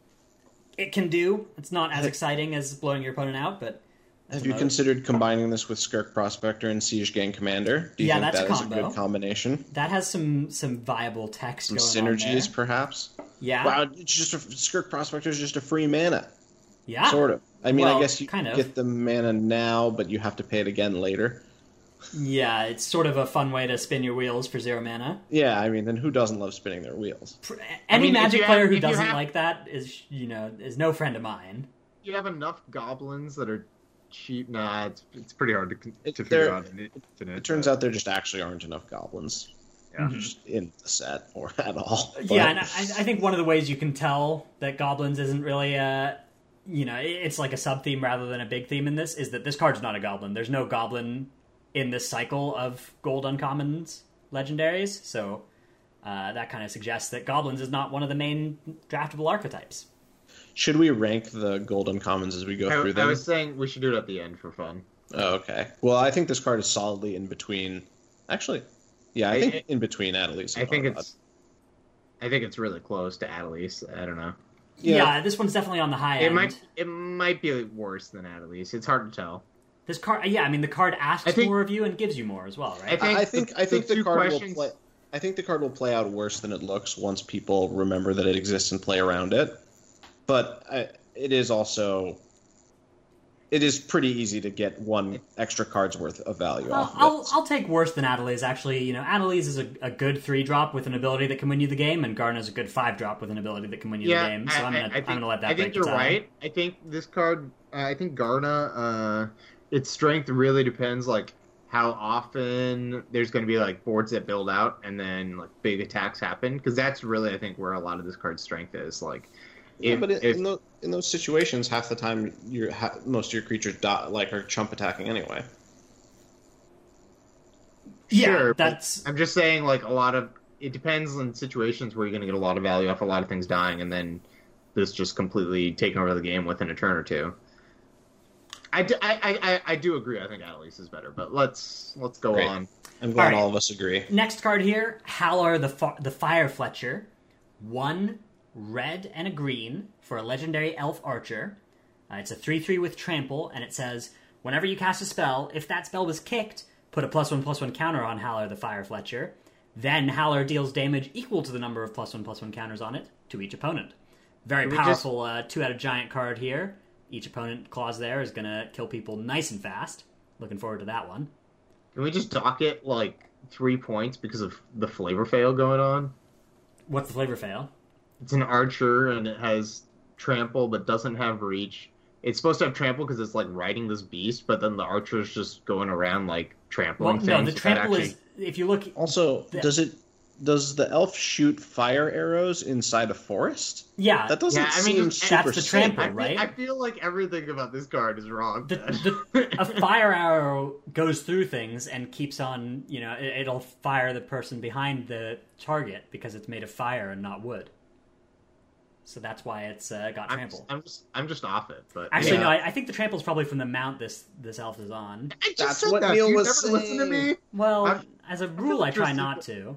it can do. It's not as exciting as blowing your opponent out, but Have you considered combining this with Skirk Prospector and Siege Gang Commander? Do you Yeah, think that's that a is a combo. good combination? that has some some viable text Some going on synergies, there. perhaps? Yeah, Wow, it's just a, Skirk Prospector is just a free mana, yeah, sort of. I mean, Well, I guess you kind of. get the mana now, but you have to pay it again later. yeah. It's sort of a fun way to spin your wheels for zero mana. Yeah, I mean, then who doesn't love spinning their wheels? Pr- Any mean, if Magic you player have- who if you doesn't have- like that is you know is no friend of mine. You have enough goblins that are cheap. Nah, it's it's pretty hard to con- It- to figure they're- out. It, It turns out there just actually aren't enough goblins Yeah. just in the set or at all. But Yeah, and I, I think one of the ways you can tell that Goblins isn't really a, you know, it's like a sub theme rather than a big theme in this is that this card's not a Goblin. There's no Goblin in this cycle of gold uncommons legendaries, so uh, that kind of suggests that Goblins is not one of the main draftable archetypes. should we rank the golden commons as we go I, through I them? was saying we should do it at the end for fun. Oh, okay. Well, I think this card is solidly in between. Actually, yeah, I I- think I- in between Adelice. I and think Donrod. it's. I think it's really close to Adelice. I don't know. Yeah. Yeah. this one's definitely on the high It end. might. It might be worse than Adelice. It's hard to tell. This card, yeah, I mean, the card asks I think- more of you and gives you more as well, right? I think I, I think the- I think the the, two card questions- will play. I think the card will play out worse than it looks once people remember that it exists and play around it. But I, it is also. It is pretty easy to get one extra card's worth of value I'll, off of I'll, it. I'll take worse than Adeliz, actually. You know, Adeliz is a, a good three drop with an ability that can win you the game, and Garna's a good five drop with an ability that can win you yeah, the game. So I, I'm I- gonna, I think, I'm gonna let that I break think your you're tie. right. I think this card. Uh, I think Garna. Uh, its strength really depends, like how often there's going to be like boards that build out and then like big attacks happen, because that's really I think where a lot of this card's strength is. Like, Yeah, if, but in, if- in, those, in those situations, half the time, you're ha- most of your creatures die, like are chump attacking anyway. Yeah, sure, but that's I'm just saying, like a lot of it depends on situations where you're going to get a lot of value off a lot of things dying, and then this just completely taking over the game within a turn or two. I, do, I, I, I do agree. I think Annalise is better, but let's let's go Great. on. I'm glad All right. all of us agree. Next card here, Halar the Fa- the Fire Fletcher. One red and a green for a legendary elf archer. Uh, it's a three three with trample, and it says, whenever you cast a spell, if that spell was kicked, put a plus one plus one counter on Halar the Fire Fletcher. Then Halar deals damage equal to the number of plus one plus one counters on it to each opponent. Very Can we powerful uh, two-headed giant card here. Each opponent clause there is going to kill people nice and fast. Looking forward to that one. Can we just dock it like three points because of the flavor fail going on? What's the flavor fail? It's an archer and it has trample but doesn't have reach. It's supposed to have trample because it's like riding this beast, but then the archer's just going around like trampling Well, things. no, the without trample actually... is, if you look... Also, The- does it does the elf shoot fire arrows inside a forest? Yeah, That doesn't Yeah, I mean, seem that's super the sick. trample. I feel, right? I feel like everything about this card is wrong. the, Ben. the, a fire arrow goes through things and keeps on, you know, it, it'll fire the person behind the target because it's made of fire and not wood. So that's why it's uh, got I'm trample. just, I'm just I'm just off it. But Actually, yeah. no, I, I think the trample's probably from the mount this this elf is on. I just That's said what that. Neil You was never listen to saying. me. Well, I'm- as a rule, I try just- not to.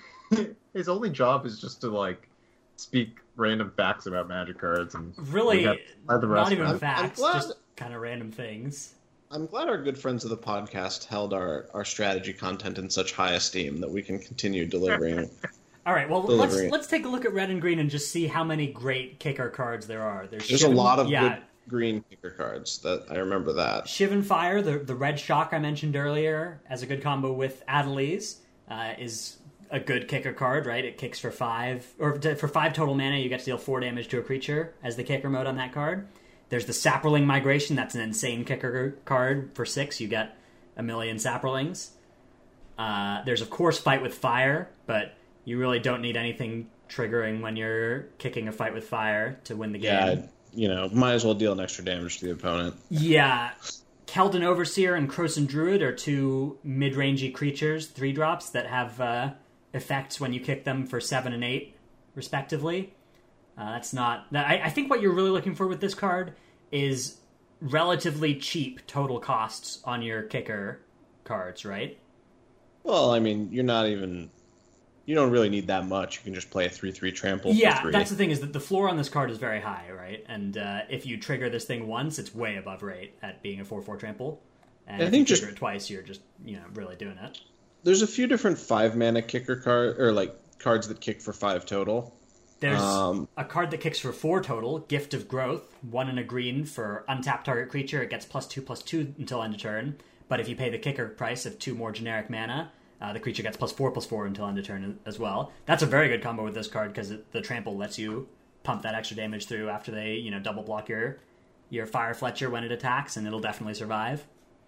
His only job is just to like speak random facts about magic cards and Really, we got- let the rest not even run. I'm facts, glad- just kind of random things. I'm glad our good friends of the podcast held our, our strategy content in such high esteem that we can continue delivering. All right, well, let's Delivering. let's take a look at red and green and just see how many great kicker cards there are. There's, There's a Shivan- lot of yeah, good green kicker cards. That I remember that. Shivan Fire, the the red shock I mentioned earlier, as a good combo with Adeliz, uh, is a good kicker card, right? It kicks for five, or to, for five total mana, you get to deal four damage to a creature as the kicker mode on that card. There's the Saproling Migration, that's an insane kicker card. For six, you get a million Saprolings. Uh, there's, of course, Fight with Fire, but you really don't need anything triggering when you're kicking a Fight with Fire to win the game. Yeah, you know, might as well deal an extra damage to the opponent. Yeah. Keldon Overseer and Krosan Druid are two mid-rangey creatures, three drops, that have uh, effects when you kick them for seven and eight, respectively. Uh, that's not... I, I think what you're really looking for with this card is relatively cheap total costs on your kicker cards, right? Well, I mean, you're not even... You don't really need that much. You can just play a three three trample Yeah, for three. that's the thing, is that the floor on this card is very high, right? And uh, if you trigger this thing once, it's way above rate at being a four four trample. And I if think you just- trigger it twice, you're just, you know, really doing it. There's a few different five mana kicker card or like cards that kick for five total. There's Um, a card that kicks for four total, Gift of Growth, one and a green for untapped target creature. It gets plus two, plus two until end of turn. But if you pay the kicker price of two more generic mana, uh, the creature gets plus four, plus four until end of turn as well. That's a very good combo with this card because the trample lets you pump that extra damage through after they, you know, double block your your Fire Fletcher when it attacks, and it'll definitely survive.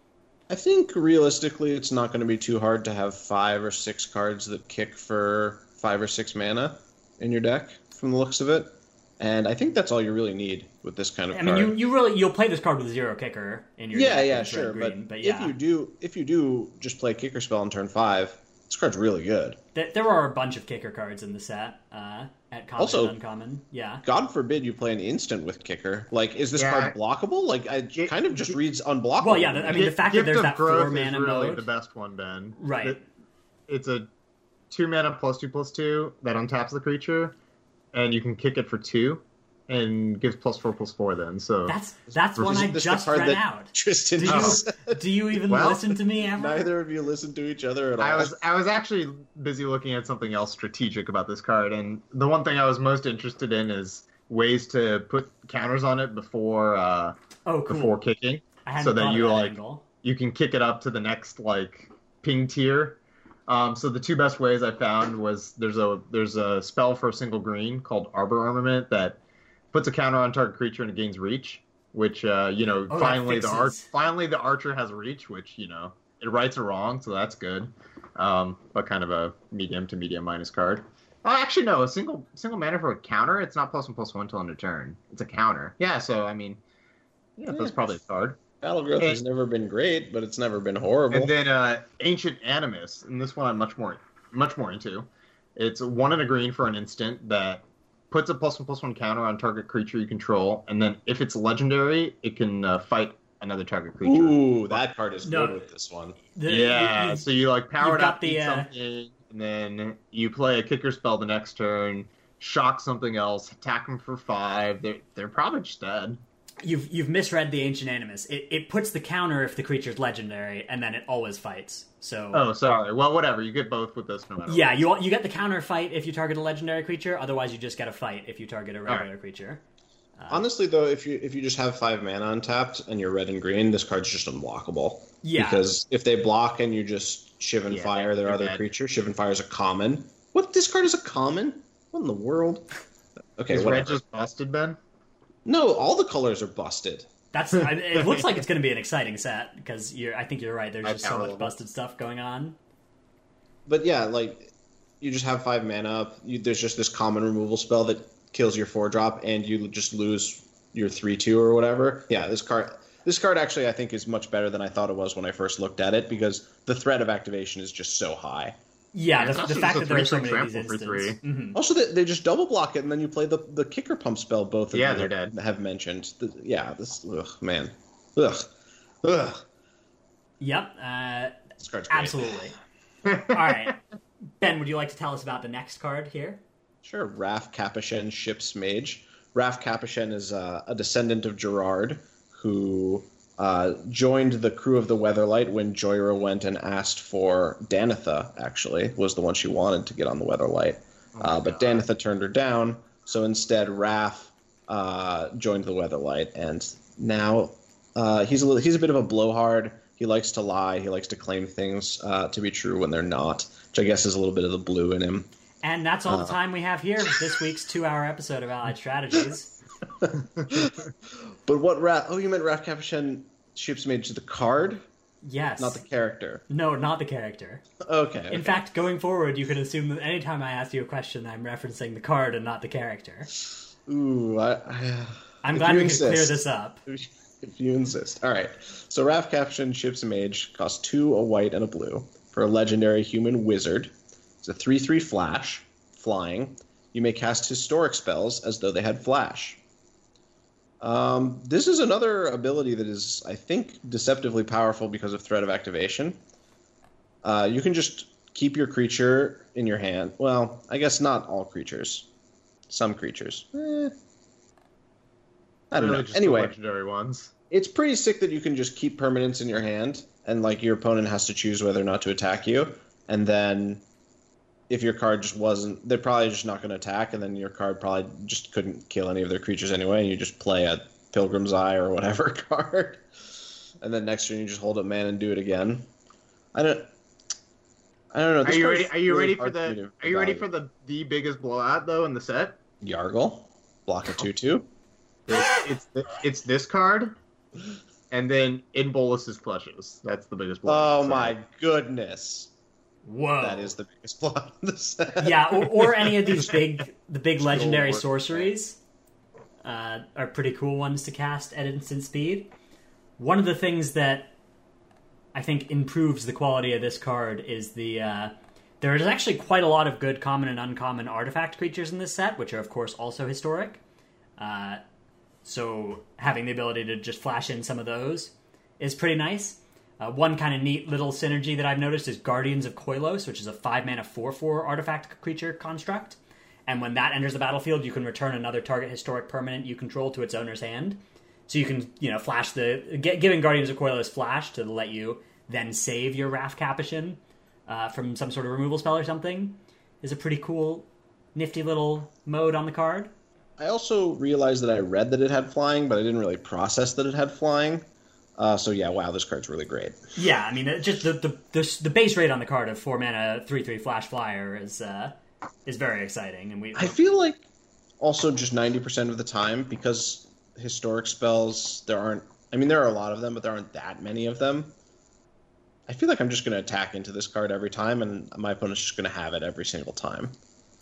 I think realistically, it's not going to be too hard to have five or six cards that kick for five or six mana in your deck, from the looks of it. And I think that's all you really need with this kind of I mean, card. you, you really you'll play this card with zero kicker in your yeah, deck yeah, with sure. red, green, But, but yeah. if you do, if you do just play kicker spell on turn five, this card's really good. Th- There are a bunch of kicker cards in the set uh, at common Also- and uncommon. Yeah. God forbid you play an instant with kicker. Like, is this Yeah. card blockable? Like, I it kind of just reads unblockable. Well, yeah, I mean, the fact that Gift there's of that Growth four mana is really mode. the best one, Ben. Right. It- it's a two mana plus two plus two that untaps the creature, and you can kick it for two, and gives plus four plus four. Then so That's that's one I Isn't this the just card read that out. Tristan Do you just- do you even Well, listen to me ever? Neither of you listen to each other at all. I was I was actually busy looking at something else strategic about this card, and the one thing I was most interested in is ways to put counters on it before uh, Oh, cool. before kicking, I hadn't so that thought of you that like angle. you can kick it up to the next like ping tier. Um, so the two best ways I found was there's a there's a spell for a single green called Arbor Armament that puts a counter on target creature and it gains reach, which uh, you know Oh, that finally the arch fixes- finally the archer has reach, which you know it rights a wrong, so that's good. Um, but kind of a medium to medium minus card. Oh, actually no, a single single mana for a counter. It's not plus one plus one till end of turn. It's a counter. Yeah, so I mean, yeah, that's Yeah. probably a card. Battle Growth has and- never been great, but it's never been horrible. And then uh, Ancient Animus, and this one I'm much more much more into. It's one and a green for an instant that puts a plus one plus one counter on target creature you control, and then if it's legendary, it can uh, fight another target creature. Ooh, that card is No. good with this one. The- Yeah, you- so you like power you've it got up, the, eat uh, something, and then you play a kicker spell the next turn, shock something else, attack them for five. They're they're probably just dead. You've you've misread the Ancient Animus. It it puts the counter if the creature's legendary, and then it always fights. So Oh, sorry. Well, whatever. You get both with this no matter. yeah, what. you you get the counter fight if you target a legendary creature. Otherwise, you just get a fight if you target a regular right. creature. Honestly, though, if you if you just have five mana untapped and you're red and green, this card's just unblockable. Yeah. Because if they block and you just Shiv and Yeah, Fire their they're other dead. creature, Shiv and Fire is a common. What? This card is a common? What in the world? Okay, Is red whatever. just busted, Ben? No, all the colors are busted. That's I- it. Looks like it's going to be an exciting set because you're. I think you're right. There's I just so power much level. busted stuff going on. But yeah, like you just have five mana up. You, there's just this common removal spell that kills your four drop, and you just lose your three two or whatever. Yeah, this card. This card actually I think is much better than I thought it was when I first looked at it because the threat of activation is just so high. Yeah, It's the, also the fact just a that there are so three-three many of these trample for instances. three. Mhm. Also, they, they just double block it, and then you play the the kicker pump spell. Both of Yeah, you they're have, dead. have mentioned. The, yeah, this ugh, man, ugh, ugh. Yep, uh, This card's great. absolutely. All right, Ben, would you like to tell us about the next card here? Sure. Raf Capuchin, Ship's Mage. Raf Capuchin is uh, a descendant of Gerard, who uh, joined the crew of the Weatherlight when Joyra went and asked for Danitha, actually, was the one she wanted to get on the Weatherlight. Oh uh, my but God. Danitha turned her down, so instead Raf uh, joined the Weatherlight, and now uh, he's, a little, he's a bit of a blowhard. He likes to lie. He likes to claim things uh, to be true when they're not, which I guess is a little bit of the blue in him. And that's all Uh. the time we have here with this week's two-hour episode of Allied Strategies. But what Raf? Oh, you meant Raf Capuchin Ship's Mage the card, Yes. not the character. No, not the character. Okay. okay. In fact, going forward, you can assume that anytime I ask you a question, I'm referencing the card and not the character. Ooh, I, I, I'm if glad you we could clear insist. this up. If you insist. All right. So Raf Capuchin Ship's Mage costs two, a white, and a blue for a legendary human wizard. It's a three three flash, flying. You may cast historic spells as though they had flash. Um, this is another ability that is, I think, deceptively powerful because of threat of activation. Uh, you can just keep your creature in your hand. Well, I guess not all creatures. Some creatures. Eh. I don't Really know. just the Anyway, legendary ones. it's pretty sick that you can just keep permanents in your hand, and like your opponent has to choose whether or not to attack you. And then, if your card just wasn't, they're probably just not going to attack, and then your card probably just couldn't kill any of their creatures anyway, and you just play a Pilgrim's Eye or whatever card. And then next turn you just hold up man and do it again. I don't. I don't know. Are This you card's ready? Are you really ready for hard me the? to Are you ready evaluate. for the the biggest blowout though in the set? Yargle? Block a two two. It's it's, it's this card, and then in Bolus's clutches. That's the biggest blowout. Oh my goodness. Whoa. That is the biggest blowout in the set. Yeah, or, or any of these big, the big Still legendary worth it. sorceries uh, are pretty cool ones to cast at instant speed. One of the things that I think improves the quality of this card is the uh, there is actually quite a lot of good common and uncommon artifact creatures in this set, which are of course also historic. Uh, so having the ability to just flash in some of those is pretty nice. Uh, one kind of neat little synergy that I've noticed is Guardians of Koilos, which is a five mana four four artifact creature construct. And when that enters the battlefield, you can return another target historic permanent you control to its owner's hand. So you can, you know, flash the... Get, giving Guardians of Koilos flash to let you then save your Raf Capuchin uh, from some sort of removal spell or something is a pretty cool, nifty little mode on the card. I also realized that I read that it had flying, but I didn't really process that it had flying. Uh, so yeah, wow, this card's really great. Yeah, I mean, it- just the the, the the base rate on the card of four mana three three flash flyer is uh, is very exciting, and we I feel like also just ninety percent of the time, because historic spells, there aren't, I mean, there are a lot of them, but there aren't that many of them. I feel like I'm just going to attack into this card every time, and my opponent's just going to have it every single time.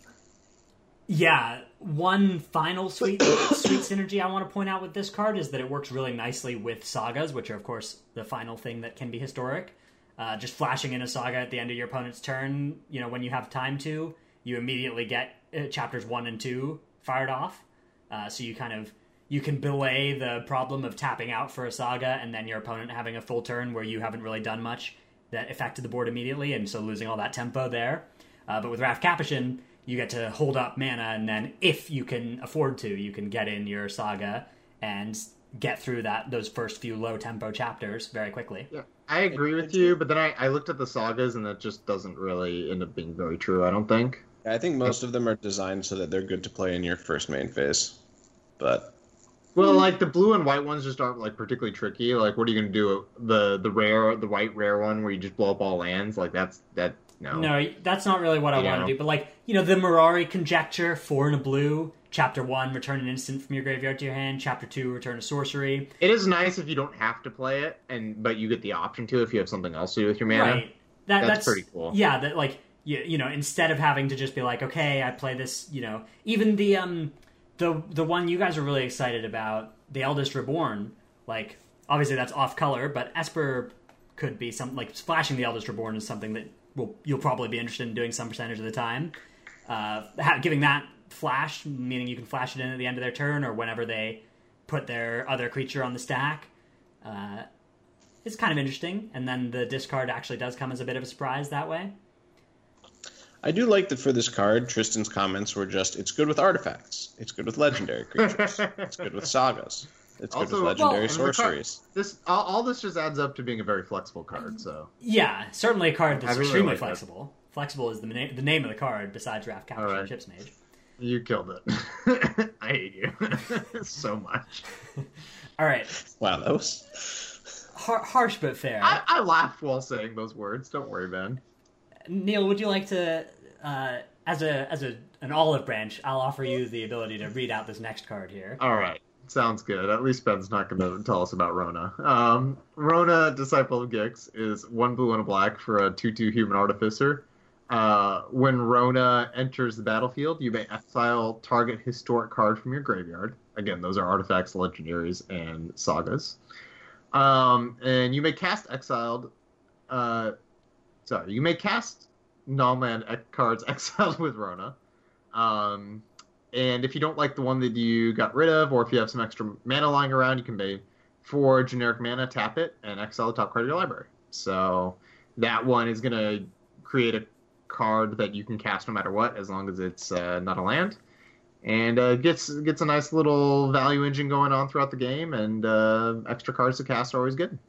Yeah, one final sweet sweet synergy I want to point out with this card is that it works really nicely with sagas, which are of course the final thing that can be historic. Uh, just flashing in a saga at the end of your opponent's turn, you know, when you have time to, you immediately get uh, chapters one and two fired off. Uh, so you kind of you can belay the problem of tapping out for a Saga and then your opponent having a full turn where you haven't really done much that affected the board immediately, and so losing all that tempo there. Uh, but with Wrath Capuchin, you get to hold up mana, and then if you can afford to, you can get in your Saga and get through that those first few low tempo chapters very quickly. Yeah, I agree with you, but then I, I looked at the Sagas, and that just doesn't really end up being very true, I don't think. I think most of them are designed so that they're good to play in your first main phase. But well, like the blue and white ones just aren't like particularly tricky. Like, what are you gonna do? The the rare, the white rare one where you just blow up all lands? Like that's that. No, no, that's not really what I You want know. to do. But like, you know, the Mirari Conjecture, four and a blue. Chapter one, return an instant from your graveyard to your hand. Chapter two, return a sorcery. it is nice if you don't have to play it, and but you get the option to if you have something else to do with your mana. Right. That, That's pretty cool. Yeah, that like you, you know, instead of having to just be like, okay, I play this, you know, even the um the the one you guys are really excited about, the Eldest Reborn, like obviously that's off color, but Esper could be something like flashing the Eldest Reborn is something that will you'll probably be interested in doing some percentage of the time. Uh, ha- giving that flash, meaning you can flash it in at the end of their turn or whenever they put their other creature on the stack. Uh, it's kind of interesting, and then the discard actually does come as a bit of a surprise that way. I do like that for this card, Tristan's comments were just, it's good with artifacts. It's good with legendary creatures. It's good with sagas. It's good Also- with legendary well, and the card- sorceries. This all, all this just adds up to being a very flexible card. So Yeah, certainly a card that's I really extremely like that. flexible. Flexible is the, na- the name of the card besides Wrath Capuchin All right. and Chips Mage. you killed it. I hate you so much. All right, Wow, that was... Har- harsh but fair. I, I laughed while saying those words. Don't worry, Ben. Neil, would you like to, uh, as a as a an olive branch, I'll offer you the ability to read out this next card here. All right. Sounds good. At least Ben's not going to tell us about Rona. Um, Rona, Disciple of Gix, is one blue and a black for a two two human artificer. Uh, when Rona enters the battlefield, you may exile target historic card from your graveyard. Again, those are artifacts, legendaries, and sagas. Um, and you may cast exiled. Uh, sorry, you may cast non-land ex- cards exiled with Rona. Um, and if you don't like the one that you got rid of, or if you have some extra mana lying around, you can pay four generic mana, tap it, and exile the top card of your library. So that one is going to create a card that you can cast no matter what, as long as it's uh, not a land. And uh, gets gets a nice little value engine going on throughout the game, and uh, extra cards to cast are always good.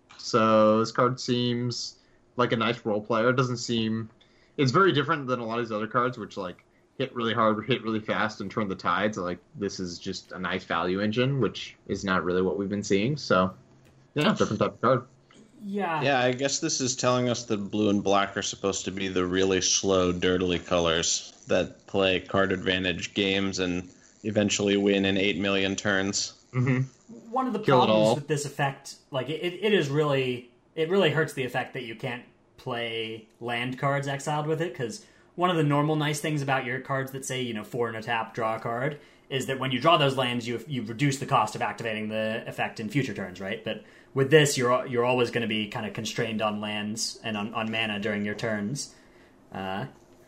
So this card seems like a nice role player. It doesn't seem... It's very different than a lot of these other cards, which like hit really hard, hit really fast, and turn the tides. Like this is just a nice value engine, which is not really what we've been seeing. So yeah, different type of card. Yeah. Yeah, I guess this is telling us that blue and black are supposed to be the really slow, dirtily colors that play card advantage games and eventually win in eight million turns. Mm-hmm. One of the Kill it all. problems with this effect, like it, it is really, it really hurts the effect that you can't play land cards exiled with it, because one of the normal nice things about your cards that say, you know, four and a tap, draw a card, is that when you draw those lands, you you reduce the cost of activating the effect in future turns, right? But with this, you're you're always going to be kind of constrained on lands and on, on mana during your turns. Uh,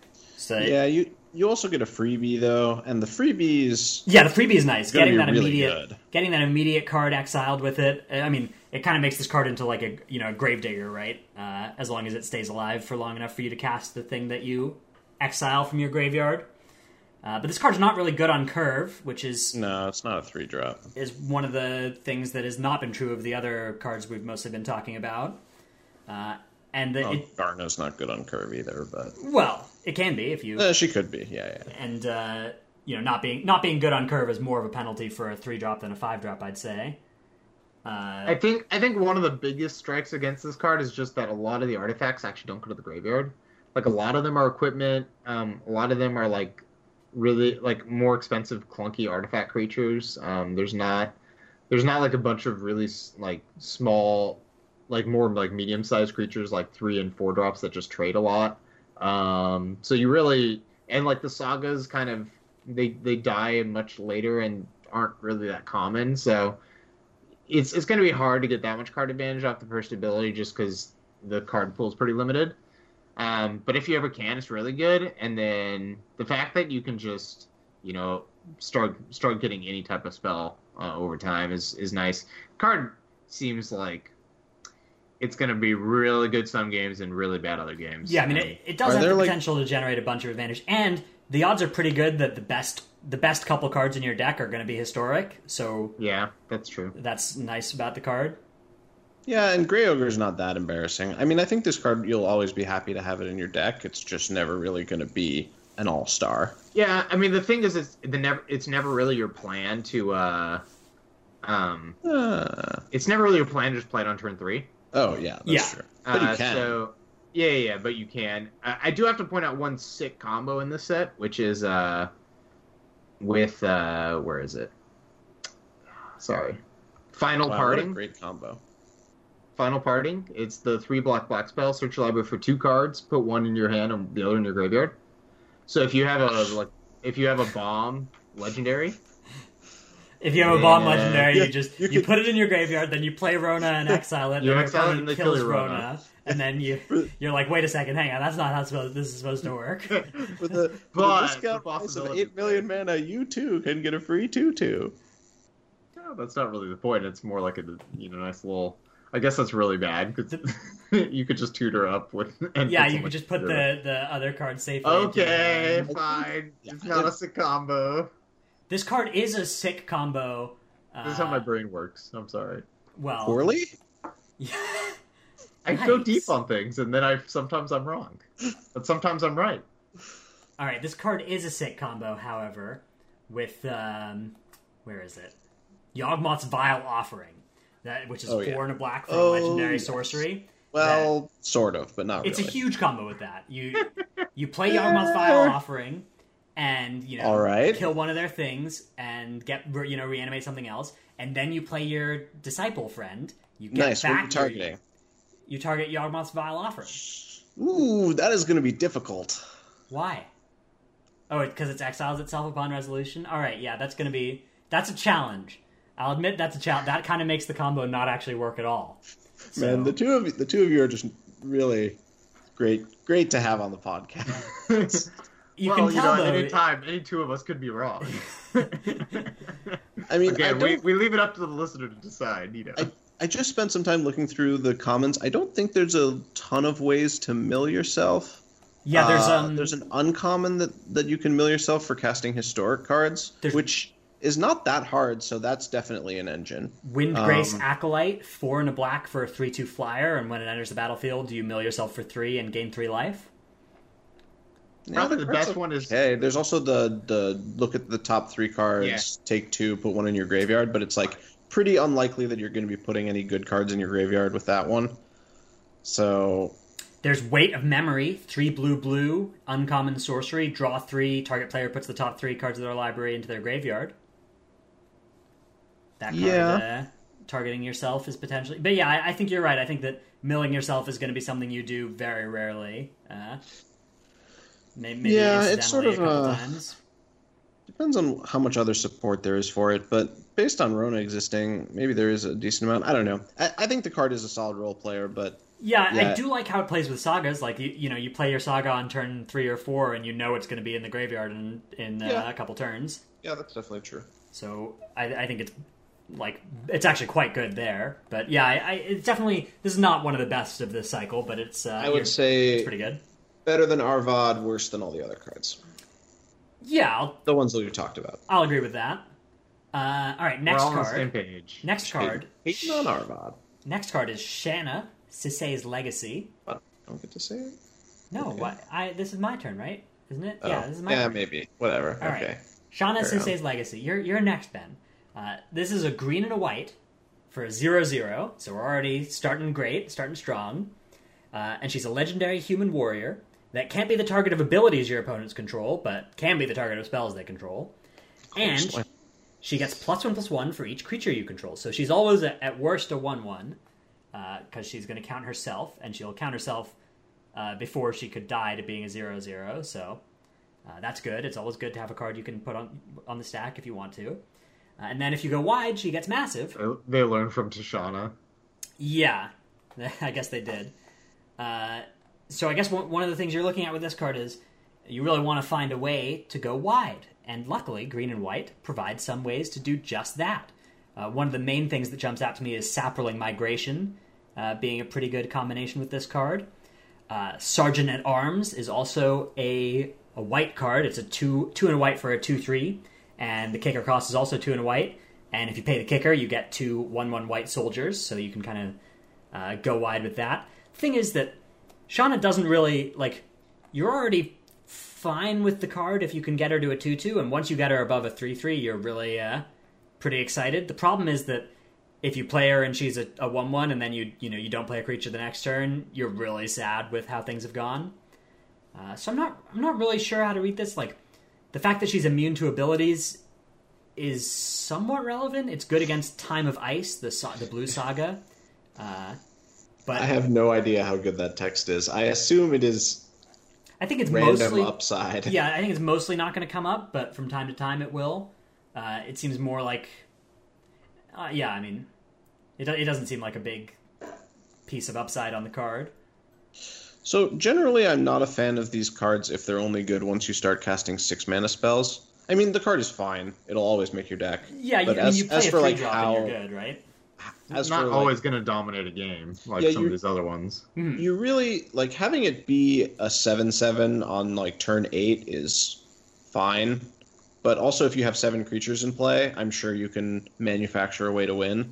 so Yeah, you you also get a freebie though, and the freebies yeah, the freebie is nice. gonna Getting be that really immediate, good. getting that immediate card exiled with it. I mean, it kind of makes this card into like a you know a gravedigger, right? Uh, as long as it stays alive for long enough for you to cast the thing that you exile from your graveyard. Uh, but this card's not really good on curve, which is No, it's not a three drop. is one of the things that has not been true of the other cards we've mostly been talking about. Uh, and the, Well, it, Garna's not good on curve either, but well, it can be if you uh, she could be. Yeah, yeah. and uh, you know not being not being good on curve is more of a penalty for a three drop than a five drop, I'd say. Uh, I think I think one of the biggest strikes against this card is just that a lot of the artifacts actually don't go to the graveyard. Like a lot of them are equipment. Um, a lot of them are like really like more expensive, clunky artifact creatures. Um, there's not there's not like a bunch of really like small, like more like medium sized creatures like three and four drops that just trade a lot. Um, so you really and like the sagas kind of they they die much later and aren't really that common. So it's it's going to be hard to get that much card advantage off the first ability just because the card pool is pretty limited. Um, but if you ever can, it's really good. And then the fact that you can just, you know, start start getting any type of spell uh, over time is is nice. Card seems like it's going to be really good some games and really bad other games. Yeah, I mean, Um, it, it does Are have there, the like- potential to generate a bunch of advantage, and the odds are pretty good that the best the best couple cards in your deck are going to be historic. So yeah, that's true. that's nice about the card. Yeah, and Grey Ogre's not that embarrassing. I mean, I think this card, you'll always be happy to have it in your deck. It's just never really going to be an all-star. Yeah, I mean the thing is, it's the never it's never really your plan to. Uh, um, Uh, it's never really your plan to just play it on turn three. oh, yeah, that's Yeah. true. But you Uh, can. So, yeah, yeah, yeah, but you can. I, I do have to point out one sick combo in this set, which is uh, with uh, where is it? Sorry, Final Wow, what a Parting. great combo. Final Parting. It's the three block black spell. Search your library for two cards. Put one in your hand and the other in your graveyard. So if you have a like, if you have a bomb legendary, If you have a bomb Yeah. legendary, Yeah, you just you you, could- put it in your graveyard, then you play Rona and exile it. You and your exile it opponent and they kill kills your Rona, Rona. and then you you're like, wait a second, hang on, that's not how it's supposed, this is supposed to work. With the, with But the discount the price of possibility eight million mana, you too can get a free two two. no, that's not really the point. It's more like a you know nice little. I guess that's really bad because you could just tutor up with. And Yeah, put you so could much just put tutor. the the other card safely. into your Okay, hand. fine. Yeah, It's not a it's- sick combo. This card is a sick combo. Uh, This is how my brain works. I'm sorry. well, Poorly? I go Nice. deep on things, and then I sometimes I'm wrong, but sometimes I'm right. All right, this card is a sick combo. However, with um, where is it? Yawgmoth's Vile Offering, that which is Oh, four yeah. and a black for Oh, a legendary yes. sorcery. Well, sort of, but not It's really. a huge combo with that. You you play Yawgmoth's Vile Offering, and you know All right. kill one of their things and get you know reanimate something else, and then you play your Disciple Friend. You get Nice. What are back you your- targeting? You target Yawgmoth's Vile Offering. Ooh, that is going to be difficult. Why? Oh, because it exiles itself upon resolution? Alright, yeah, that's gonna be... That's a challenge. I'll admit that's a challenge. That kind of makes the combo not actually work at all. So, Man, the two of you, the two of you are just really great, great to have on the podcast. you well, can you tell, know, at though... any time, any two of us could be wrong. I mean, I Again, don't, we, we leave it up to the listener to decide. You know. I, I just spent some time looking through the comments. I don't think there's a ton of ways to mill yourself. Yeah, there's Uh, um, there's an uncommon that, that you can mill yourself for casting historic cards, There's- which is not that hard. So that's definitely an engine. Windgrace um, Acolyte, four and a black for a three two flyer, and when it enters the battlefield, you mill yourself for three and gain three life. Probably the that's best one is- Okay, there's also the the look at the top three cards, Yeah. take two, put one in your graveyard, but it's like pretty unlikely that you're going to be putting any good cards in your graveyard with that one. So There's Weight of Memory, three blue blue, uncommon sorcery, draw three, target player puts the top three cards of their library into their graveyard. That card, Yeah. uh, targeting yourself is potentially... But yeah, I, I think you're right. I think that milling yourself is going to be something you do very rarely. Uh, may- maybe Yeah, it's sort incidentally of, a couple uh, times. depends on how much other support there is for it, but based on Rona existing, maybe there is a decent amount. I don't know. I, I think the card is a solid role player, but Yeah, I yeah. do like how it plays with sagas. Like, you, you know, you play your saga on turn three or four, and you know it's going to be in the graveyard in, in uh, Yeah. a couple turns. yeah, that's definitely true. So I, I think it's like it's actually quite good there. But yeah, I, I, it's definitely this is not one of the best of this cycle, but it's uh, I you're- would say it's pretty good. better than Arvad, worse than all the other cards. Yeah, I'll, The ones that we talked about. I'll agree with that. Uh, all right, next We're all on the same card. page. Next card. Hating on Arvad. Next card is Shanna Sisay's Legacy. What? I don't get to say it? No, Okay. what? I this is my turn, right? Isn't it? Oh, Yeah, this is my yeah, turn. maybe. Whatever. All right. okay. Shauna Carry on. Sisay's Legacy. You're you're next, Ben. Uh, this is a green and a white for a zero zero, so we're already starting great, starting strong. Uh, and she's a legendary human warrior that can't be the target of abilities your opponents control, but can be the target of spells they control. And Why- she gets plus one plus one for each creature you control. So she's always at, at worst a one one, because she's going to count herself, and she'll count herself uh, before she could die to being a zero zero. So uh, that's good. It's always good to have a card you can put on on the stack if you want to. Uh, and then if you go wide, she gets massive. They learned from Tashana. Yeah, I guess they did. Uh, so I guess one one of the things you're looking at with this card is you really want to find a way to go wide. And luckily, green and white provide some ways to do just that. Uh, one of the main things that jumps out to me is Saproling Migration, uh, being a pretty good combination with this card. Uh, Sergeant at Arms is also a a white card. It's a two two and a white for a two three, and the kicker cost is also two and a white. And if you pay the kicker, you get two one one white soldiers, so you can kind of uh, go wide with that. Thing is that Shauna doesn't really like. You're already fine with the card if you can get her to a two two, and once you get her above a three three, you're really uh, pretty excited. The problem is that if you play her and she's a, a one one, and then you you know you don't play a creature the next turn, you're really sad with how things have gone. Uh, so I'm not I'm not really sure how to read this. Like, the fact that she's immune to abilities is somewhat relevant. It's good against Time of Ice, the the blue saga. Uh, but I have no idea how good that text is. I assume it is. I think it's random mostly upside. Yeah, I think it's mostly not going to come up, but from time to time it will. Uh, it seems more like, uh, yeah, I mean, it it doesn't seem like a big piece of upside on the card. So generally, I'm not a fan of these cards if they're only good once you start casting six mana spells. I mean, the card is fine; it'll always make your deck. Yeah, you, but I mean, as, you play as a for three like drop how, and you're good, right? It's as not for, always like, going to dominate a game like Yeah, some you- of these other ones. Mhm. you really like having it be a seven seven on like turn eight is fine, but also if you have seven creatures in play, I'm sure you can manufacture a way to win.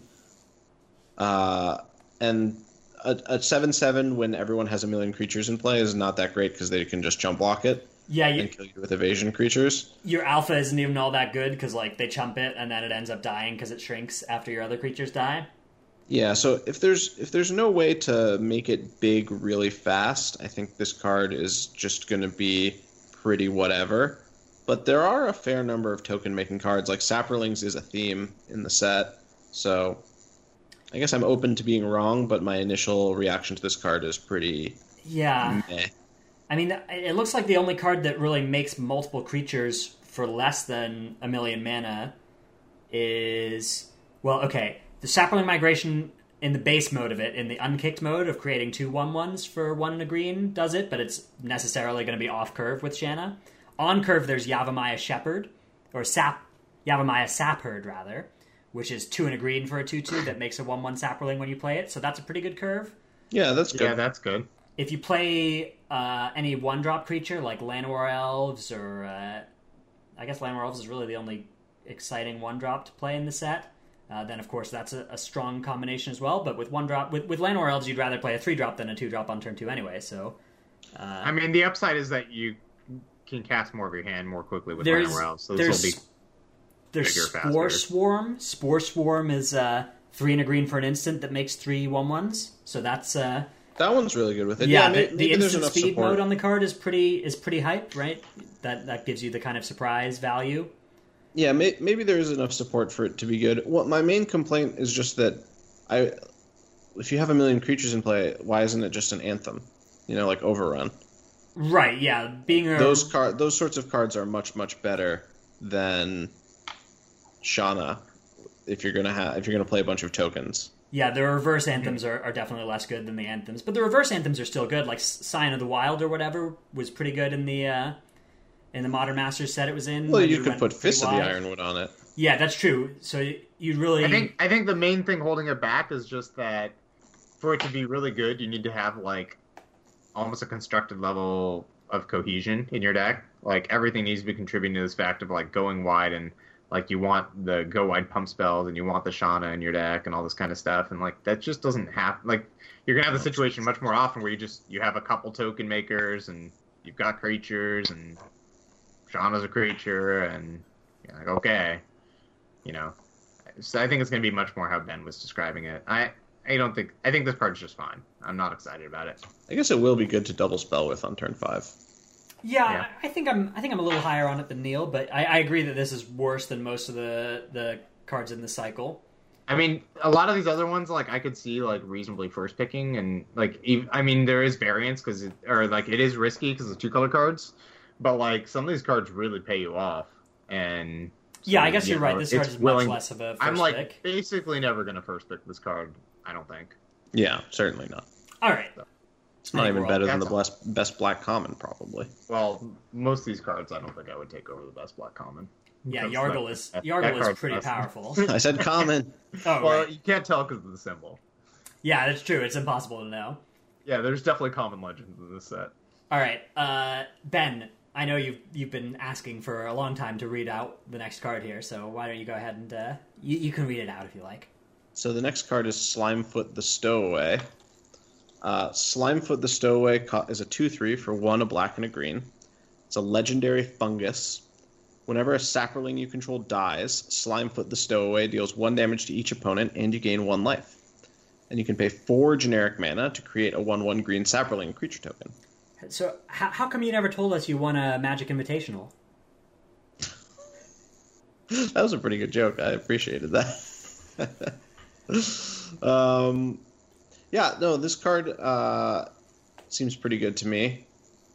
Uh, and a, a seven seven when everyone has a million creatures in play is not that great because they can just jump block it Yeah, you, and kill you with evasion creatures. your alpha isn't even all that good because like they chump it and then it ends up dying because it shrinks after your other creatures die. Yeah, so if there's if there's no way to make it big really fast, I think this card is just going to be pretty whatever. But there are a fair number of token making cards. Like Saprolings is a theme in the set, so I guess I'm open to being wrong. But my initial reaction to this card is pretty Yeah. meh. I mean, it looks like the only card that really makes multiple creatures for less than a million mana is... Well, okay, the Saproling Migration in the base mode of it, in the unkicked mode of creating two one ones for one and a green, does it, but it's necessarily going to be off-curve with Shanna. On-curve, there's Yavimaya Shepherd, or Sap... Yavimaya Sapherd, rather, which is two and a green for a two two that makes a one one Saproling when you play it, so that's a pretty good curve. Yeah, that's good. Yeah, that's good. If you play uh, any one-drop creature like Llanowar Elves, or uh, I guess Llanowar Elves is really the only exciting one-drop to play in the set, uh, then of course that's a, a strong combination as well. But with one-drop, with, with Llanowar Elves, you'd rather play a three-drop than a two-drop on turn two anyway. So, uh, I mean, the upside is that you can cast more of your hand more quickly with there's Llanowar Elves, so there's this will be there's bigger, Spore faster. Swarm. Spore Swarm is uh, three and a green for an instant that makes three one-ones. So that's uh, That one's really good with it. yeah. Yeah, may- the, maybe the there's instant enough speed support. mode on the card is pretty is pretty hype, right? That that gives you the kind of surprise value. Yeah, may, maybe there is enough support for it to be good. Well, my main complaint is just that I, if you have a million creatures in play, why isn't it just an anthem? You know, like Overrun. Right, yeah. Being a Those card, those sorts of cards are much much better than Shauna. If you're gonna have, if you're gonna play a bunch of tokens. yeah, the reverse anthems are, are definitely less good than the anthems, but the reverse anthems are still good. Like Sign of the Wild or whatever was pretty good in the uh, in the Modern Masters set it was in. Well, when you it could went put pretty Fist of the wide. Ironwood on it. Yeah, that's true. So you'd really I think I think the main thing holding it back is just that for it to be really good, you need to have like almost a constructed level of cohesion in your deck. Like everything needs to be contributing to this fact of like going wide, and like you want the go wide pump spells and you want the Shauna in your deck and all this kind of stuff, and like that just doesn't happen. Like you're gonna have the situation much more often where you just you have a couple token makers and you've got creatures and Shauna's a creature and you're like okay, you know. So I think it's gonna be much more how Ben was describing it. I I don't think I think this card's just fine. I'm not excited about it. I guess it will be good to double spell with on turn five. Yeah, Yeah. I I think I'm. I think I'm a little higher on it than Neil, but I, I agree that this is worse than most of the the cards in the cycle. I mean, a lot of these other ones, like I could see, like reasonably first picking, and like, ev- I mean, there is variance because, it, or like, it is risky because of two color cards, but like some of these cards really pay you off, and so, Yeah, I guess you you're right. know, This it's card is willing- much less of a first I'm like pick. basically never gonna first pick this card. I don't think. Yeah, certainly not. All right. It's not I think even we're all- better than the that's best, best black common, probably. Well, most of these cards, I don't think I would take over the best black common. Yeah, That's Yargle not- is that- Yargle that is card's pretty awesome. powerful. I said common. Oh, Well, right. you can't tell because of the symbol. Yeah, that's true. It's impossible to know. Yeah, there's definitely common legends in this set. All right, uh, Ben. I know you've you've been asking for a long time to read out the next card here, so why don't you go ahead and uh, you, you can read it out if you like. So the next card is Slimefoot the Stowaway. Uh, Slimefoot the Stowaway co- is a two three for one, a black and a green. It's a legendary fungus. Whenever a Saproling you control dies, Slimefoot the Stowaway deals one damage to each opponent, and you gain one life. And you can pay four generic mana to create a one one green Saproling creature token. So how how come you never told us you won a Magic Invitational? That was a pretty good joke. I appreciated that. um, yeah, no, this card uh, seems pretty good to me.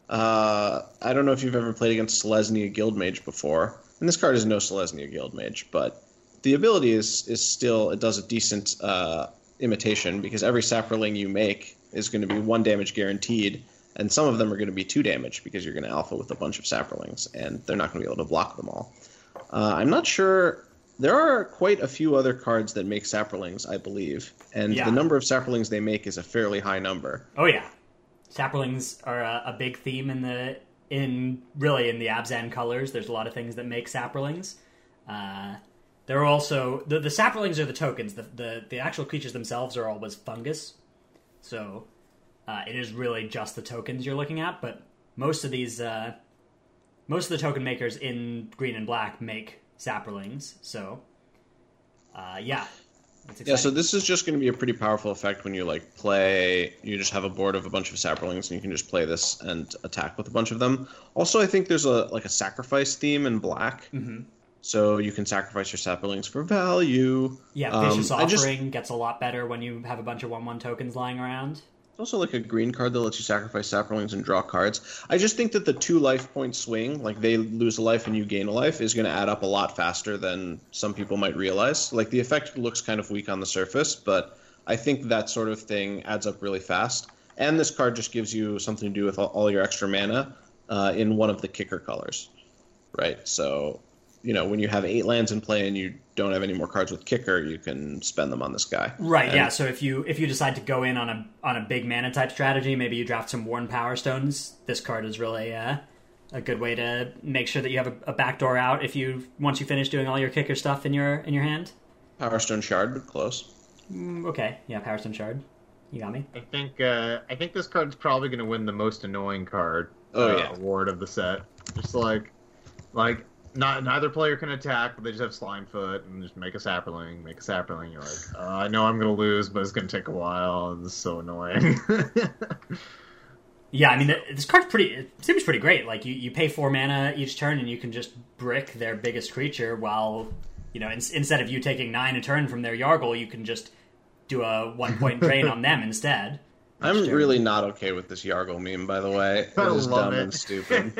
Uh, I don't know if you've ever played against Selesnya Guildmage before, and this card is no Selesnya Guildmage, but the ability is is still, it does a decent uh, imitation, because every Saproling you make is going to be one damage guaranteed, and some of them are going to be two damage because you're going to alpha with a bunch of Saprolings, and they're not going to be able to block them all. Uh, I'm not sure. There are quite a few other cards that make Saprolings, I believe, and Yeah. the number of Saprolings they make is a fairly high number. Oh yeah, Saprolings are a, a big theme in the in really in the Abzan colors. There's a lot of things that make Saprolings. Uh, there are also the the Saprolings are the tokens. The the the actual creatures themselves are always fungus, so uh, it is really just the tokens you're looking at. But most of these uh, most of the token makers in green and black make Saprolings. So uh, yeah. It's Yeah, so exciting. this is just going to be a pretty powerful effect when you like play. You just have a board of a bunch of Saprolings, and you can just play this and attack with a bunch of them. Also, I think there's a like a sacrifice theme in black, Mhm. so you can sacrifice your Saprolings for value. Yeah, Um, Vicious I just- Offering gets a lot better when you have a bunch of one one tokens lying around. Also, like a green card that lets you sacrifice Saprolings and draw cards. I just think that the two life point swing, like they lose a life and you gain a life, is going to add up a lot faster than some people might realize. Like the effect looks kind of weak on the surface, but I think that sort of thing adds up really fast. And this card just gives you something to do with all, all your extra mana uh, in one of the kicker colors, right? So, you know, when you have eight lands in play and you don't have any more cards with kicker, you can spend them on this guy. Right, And- yeah. So if you if you decide to go in on a on a big mana type strategy, maybe you draft some Worn Power Stones. This card is really uh, a good way to make sure that you have a, a backdoor out if you once you finish doing all your kicker stuff in your in your hand. Power Stone Shard, but close. Mm, okay, yeah, Power Stone Shard. You got me. I think uh, I think this card's probably going to win the most annoying card Oh, uh, yeah. award of the set. Just like, like not neither player can attack, but they just have Slimefoot and just make a Saproling, make a Saproling. You're like, uh, I know I'm going to lose, but it's going to take a while. And this is so annoying. Yeah, I mean th- this card's pretty. It seems pretty great. Like you, you pay four mana each turn, and you can just brick their biggest creature. While you know, in- instead of you taking nine a turn from their Yargle, you can just do a one point drain on them instead. I'm Which, uh, really not okay with this Yargle meme, by the way. It I is love dumb it. and stupid.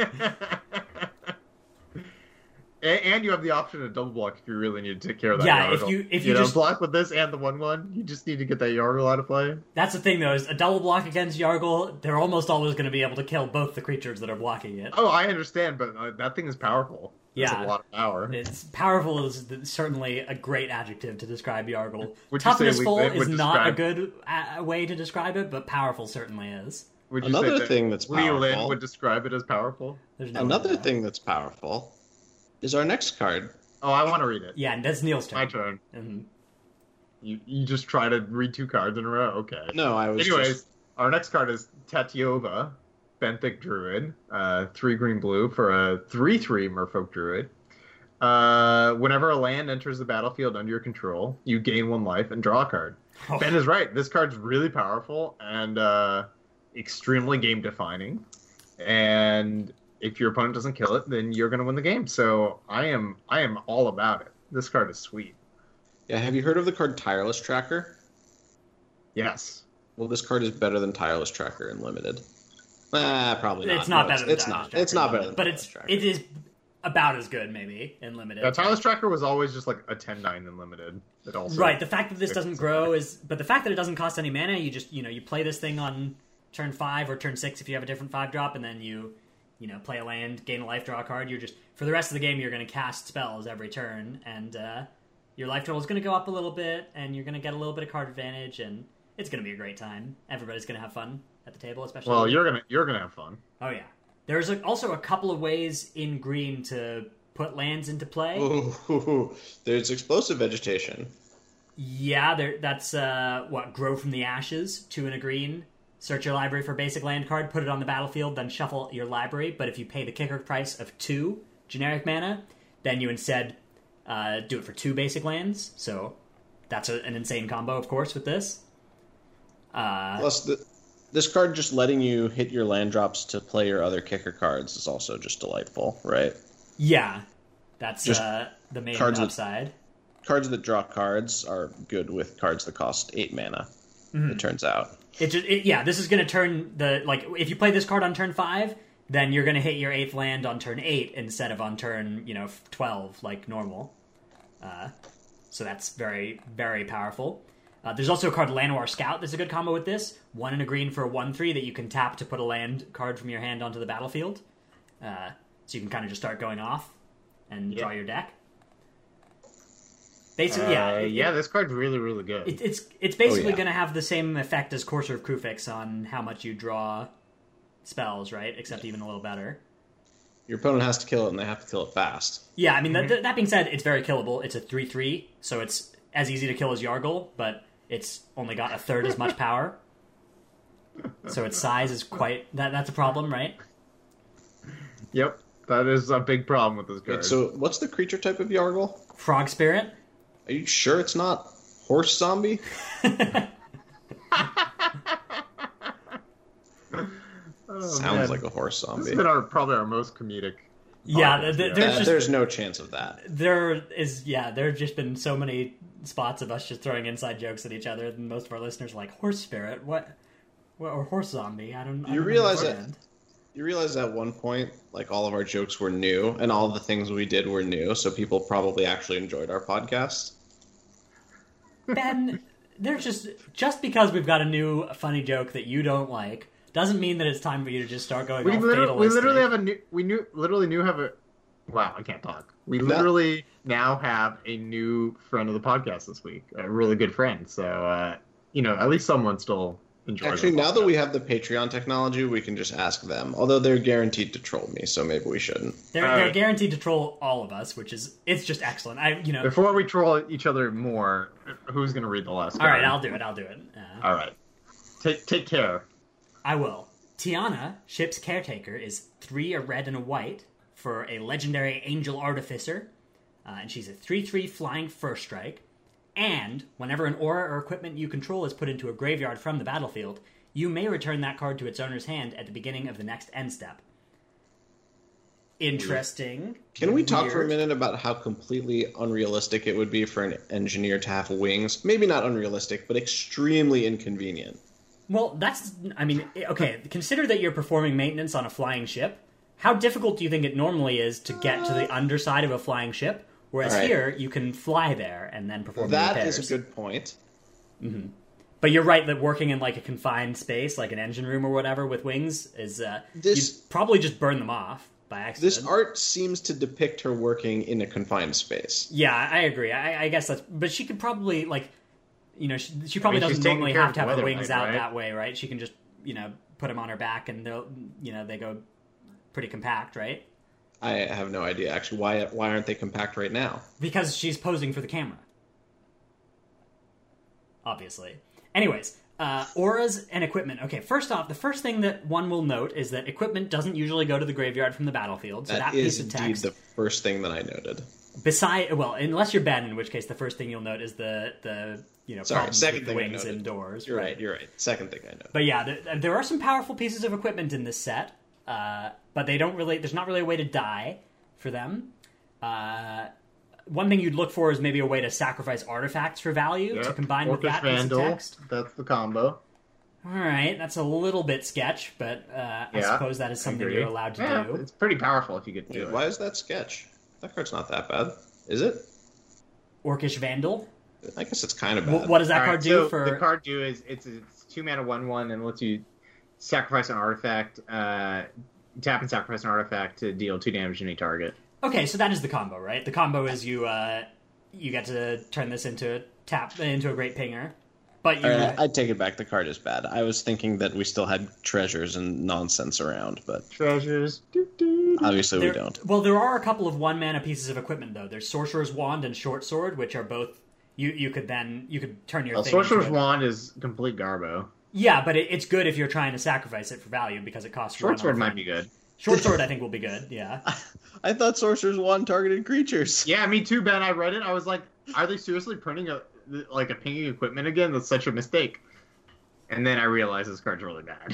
And, and you have the option of double block if you really need to take care of that. Yeah, if Yargle. you- if you know, just- block with this and the one one, you just need to get that Yargle out of play. That's the thing, though, is a double block against Yargle, they're almost always going to be able to kill both the creatures that are blocking it. Oh, I understand, but uh, that thing is powerful. It's Yeah. a lot of power. It's powerful is th- certainly a great adjective to describe Yargle. Would you say Toughness we- full would is not a describe- good uh, way to describe it, but powerful certainly is. Would you Another say that thing that's Lee Lin powerful- would describe it as powerful? There's no Another way to- thing that's powerful is our next card. Oh, I want to read it. Yeah, and that's Neil's My turn. turn. Mhm. You you just try to read two cards in a row. Okay. No, I was Anyways, just... our next card is Tatiova, Benthic Druid, uh, three green blue for a three three Merfolk Druid. Uh, whenever a land enters the battlefield under your control, you gain one life and draw a card. Oh. Ben is right. This card's really powerful and uh, extremely game defining. And if your opponent doesn't kill it, then you're going to win the game. So I am I am all about it. This card is sweet. Yeah, have you heard of the card Tireless Tracker? Yes. Well, this card is better than Tireless Tracker in Limited. Ah, probably not. It's not No, better than It's Tireless not. Tracker, It's not better than but Tireless it's Tracker. it is about as good maybe in limited. Yeah, Tireless Tracker was always just like a ten nine in limited. It also Right, the fact that this doesn't fixes grow it. is, but the fact that it doesn't cost any mana, you just you know you play this thing on turn five or turn six if you have a different five drop, and then you you know, play a land, gain a life, draw a card. You're just for the rest of the game, you're going to cast spells every turn, and uh, your life total is going to go up a little bit, and you're going to get a little bit of card advantage, and it's going to be a great time. Everybody's going to have fun at the table, especially. Well, you're gonna you're gonna have fun. Oh yeah, there's a, also a couple of ways in Green to put lands into play. Ooh, there's explosive vegetation. Yeah, there. That's uh, what grow from the ashes. Two in a green. Search your library for a basic land card, put it on the battlefield, then shuffle your library. But if you pay the kicker price of two generic mana, then you instead uh, do it for two basic lands. So that's a, an insane combo, of course, with this. Uh, Plus, the, this card just letting you hit your land drops to play your other kicker cards is also just delightful, right? Yeah, that's Just uh, the main cards that- upside. Cards that draw cards are good with cards that cost eight mana, Mm-hmm. it turns out. It just it, yeah, this is going to turn the like if you play this card on turn five, then you're going to hit your eighth land on turn eight instead of on turn you know twelve like normal. Uh, so that's very very powerful. Uh, there's also a card Llanowar Scout. That's a good combo with this. One and a green for a one three that you can tap to put a land card from your hand onto the battlefield. Uh, so you can kind of just start going off and Yeah. draw your deck. Basically, yeah, Uh, it- yeah, this card's really really good. It, it's it's basically Oh, yeah. going to have the same effect as Courser of Kufix on how much you draw spells, right? Except even a little better. Your opponent has to kill it, and they have to kill it fast. Yeah, I mean, th- th- that being said, it's very killable. It's a three three, so it's as easy to kill as Yargle, but it's only got a third as much power. So its size is quite... That, that's a problem, right? Yep, that is a big problem with this card. Wait, so what's the creature type of Yargle? Frog Spirit? Are you sure it's not horse zombie? Oh, Sounds man. like a horse This zombie. has been our probably our most comedic. Yeah, podcast th- th- yet. there's Uh, just... there's no chance of that. There is... Yeah, there have just been so many spots of us just throwing inside jokes at each other, and most of our listeners are like, Horse Spirit? What? What or Horse Zombie? I don't I You don't realize that- understand. You realize at one point, like, all of our jokes were new, and all the things we did were new, so people probably actually enjoyed our podcast. Ben, there's just just because we've got a new funny joke that you don't like doesn't mean that it's time for you to just start going We all literally, we fatalistic. literally have a new. We knew literally knew have a. Wow, I can't talk. We No. literally now have a new friend of the podcast this week, a really good friend. So uh, you know, at least someone still enjoys. Actually, our now that podcast. we have the Patreon technology, we can just ask them. Although they're guaranteed to troll me, so maybe we shouldn't. they're, All they're right. guaranteed to troll all of us, which is it's just excellent. I you know. Before we troll each other more, who's going to read the last? all right, card? I'll do it. I'll do it. Uh, All right, take take care. I will. Tiana, ship's caretaker, is three a red and a white for a legendary Angel Artificer, uh, and she's a three three flying first strike. And whenever an aura or equipment you control is put into a graveyard from the battlefield, you may return that card to its owner's hand at the beginning of the next end step. Interesting. Can we talk for a Weird. minute about how completely unrealistic it would be for an engineer to have wings? Maybe not unrealistic, but extremely inconvenient. Well, that's. I mean, okay, consider that you're performing maintenance on a flying ship. How difficult do you think it normally is to get to the underside of a flying ship? Whereas All right. here, you can fly there and then perform the That repairs. is a good point. But you're right that working in like a confined space, like an engine room or whatever, with wings is uh, This- you'd probably just burn them off by accident. This art seems to depict her working in a confined space. Yeah, I agree. I, I guess that's. But she could probably like, you know, she, she probably I mean, she's doesn't taking normally care have of to have the her weather wings right, out right? that way, right? She can just you know put them on her back and they'll you know they go pretty compact, right? I have no idea actually why why aren't they compact right now? Because she's posing for the camera. Obviously. Anyways, uh, auras and equipment. Okay, first off, the first thing that one will note is that equipment doesn't usually go to the graveyard from the battlefield. So that, That is piece of indeed text. the first thing that I noted. Beside, well, unless you're Ben, in which case the first thing you'll note is the the you know Sorry, problems second with the thing I wings noted. indoors. You're right. You're right. Second thing I noted. But yeah, there, there are some powerful pieces of equipment in this set, uh, but they don't really. There's not really a way to die for them. Uh, one thing you'd look for is maybe a way to sacrifice artifacts for value to Yep. combine with Orcish that Vandal. piece of text. That's the combo. All right, that's a little bit sketch, but uh, I Yeah, suppose that is something Agree. you're allowed to Yeah, do. It's pretty powerful if you get to do Dude, it. why is that sketch? That card's not that bad, is it? Orcish Vandal. I guess it's kind of Wh- bad. what does that All card right, do so for? the card do is it's it's two mana one one and lets you sacrifice an artifact. Uh, tap and sacrifice an artifact to deal two damage to any target. Okay, so that is the combo, right? The combo is you uh, you get to turn this into a tap into a great pinger, but you. Uh, I take it back. The card is bad. I was thinking that we still had treasures and nonsense around, but treasures. Doo, doo, doo. Obviously, there, we don't. Well, there are a couple of one mana pieces of equipment though. There's Sorcerer's Wand and Short Sword, which are both you. You could then you could turn your. Well, thing Sorcerer's into a, Wand is complete garbo. Yeah, but it, it's good if you're trying to sacrifice it for value because it costs. Short one Sword on might be good. Short Sword, I think, will be good. Yeah. I thought Sorcerer's Wand targeted creatures. Yeah, me too, Ben. I read it. I was like, are they seriously printing a like a pinging equipment again? That's such a mistake. And then I realized this card's really bad.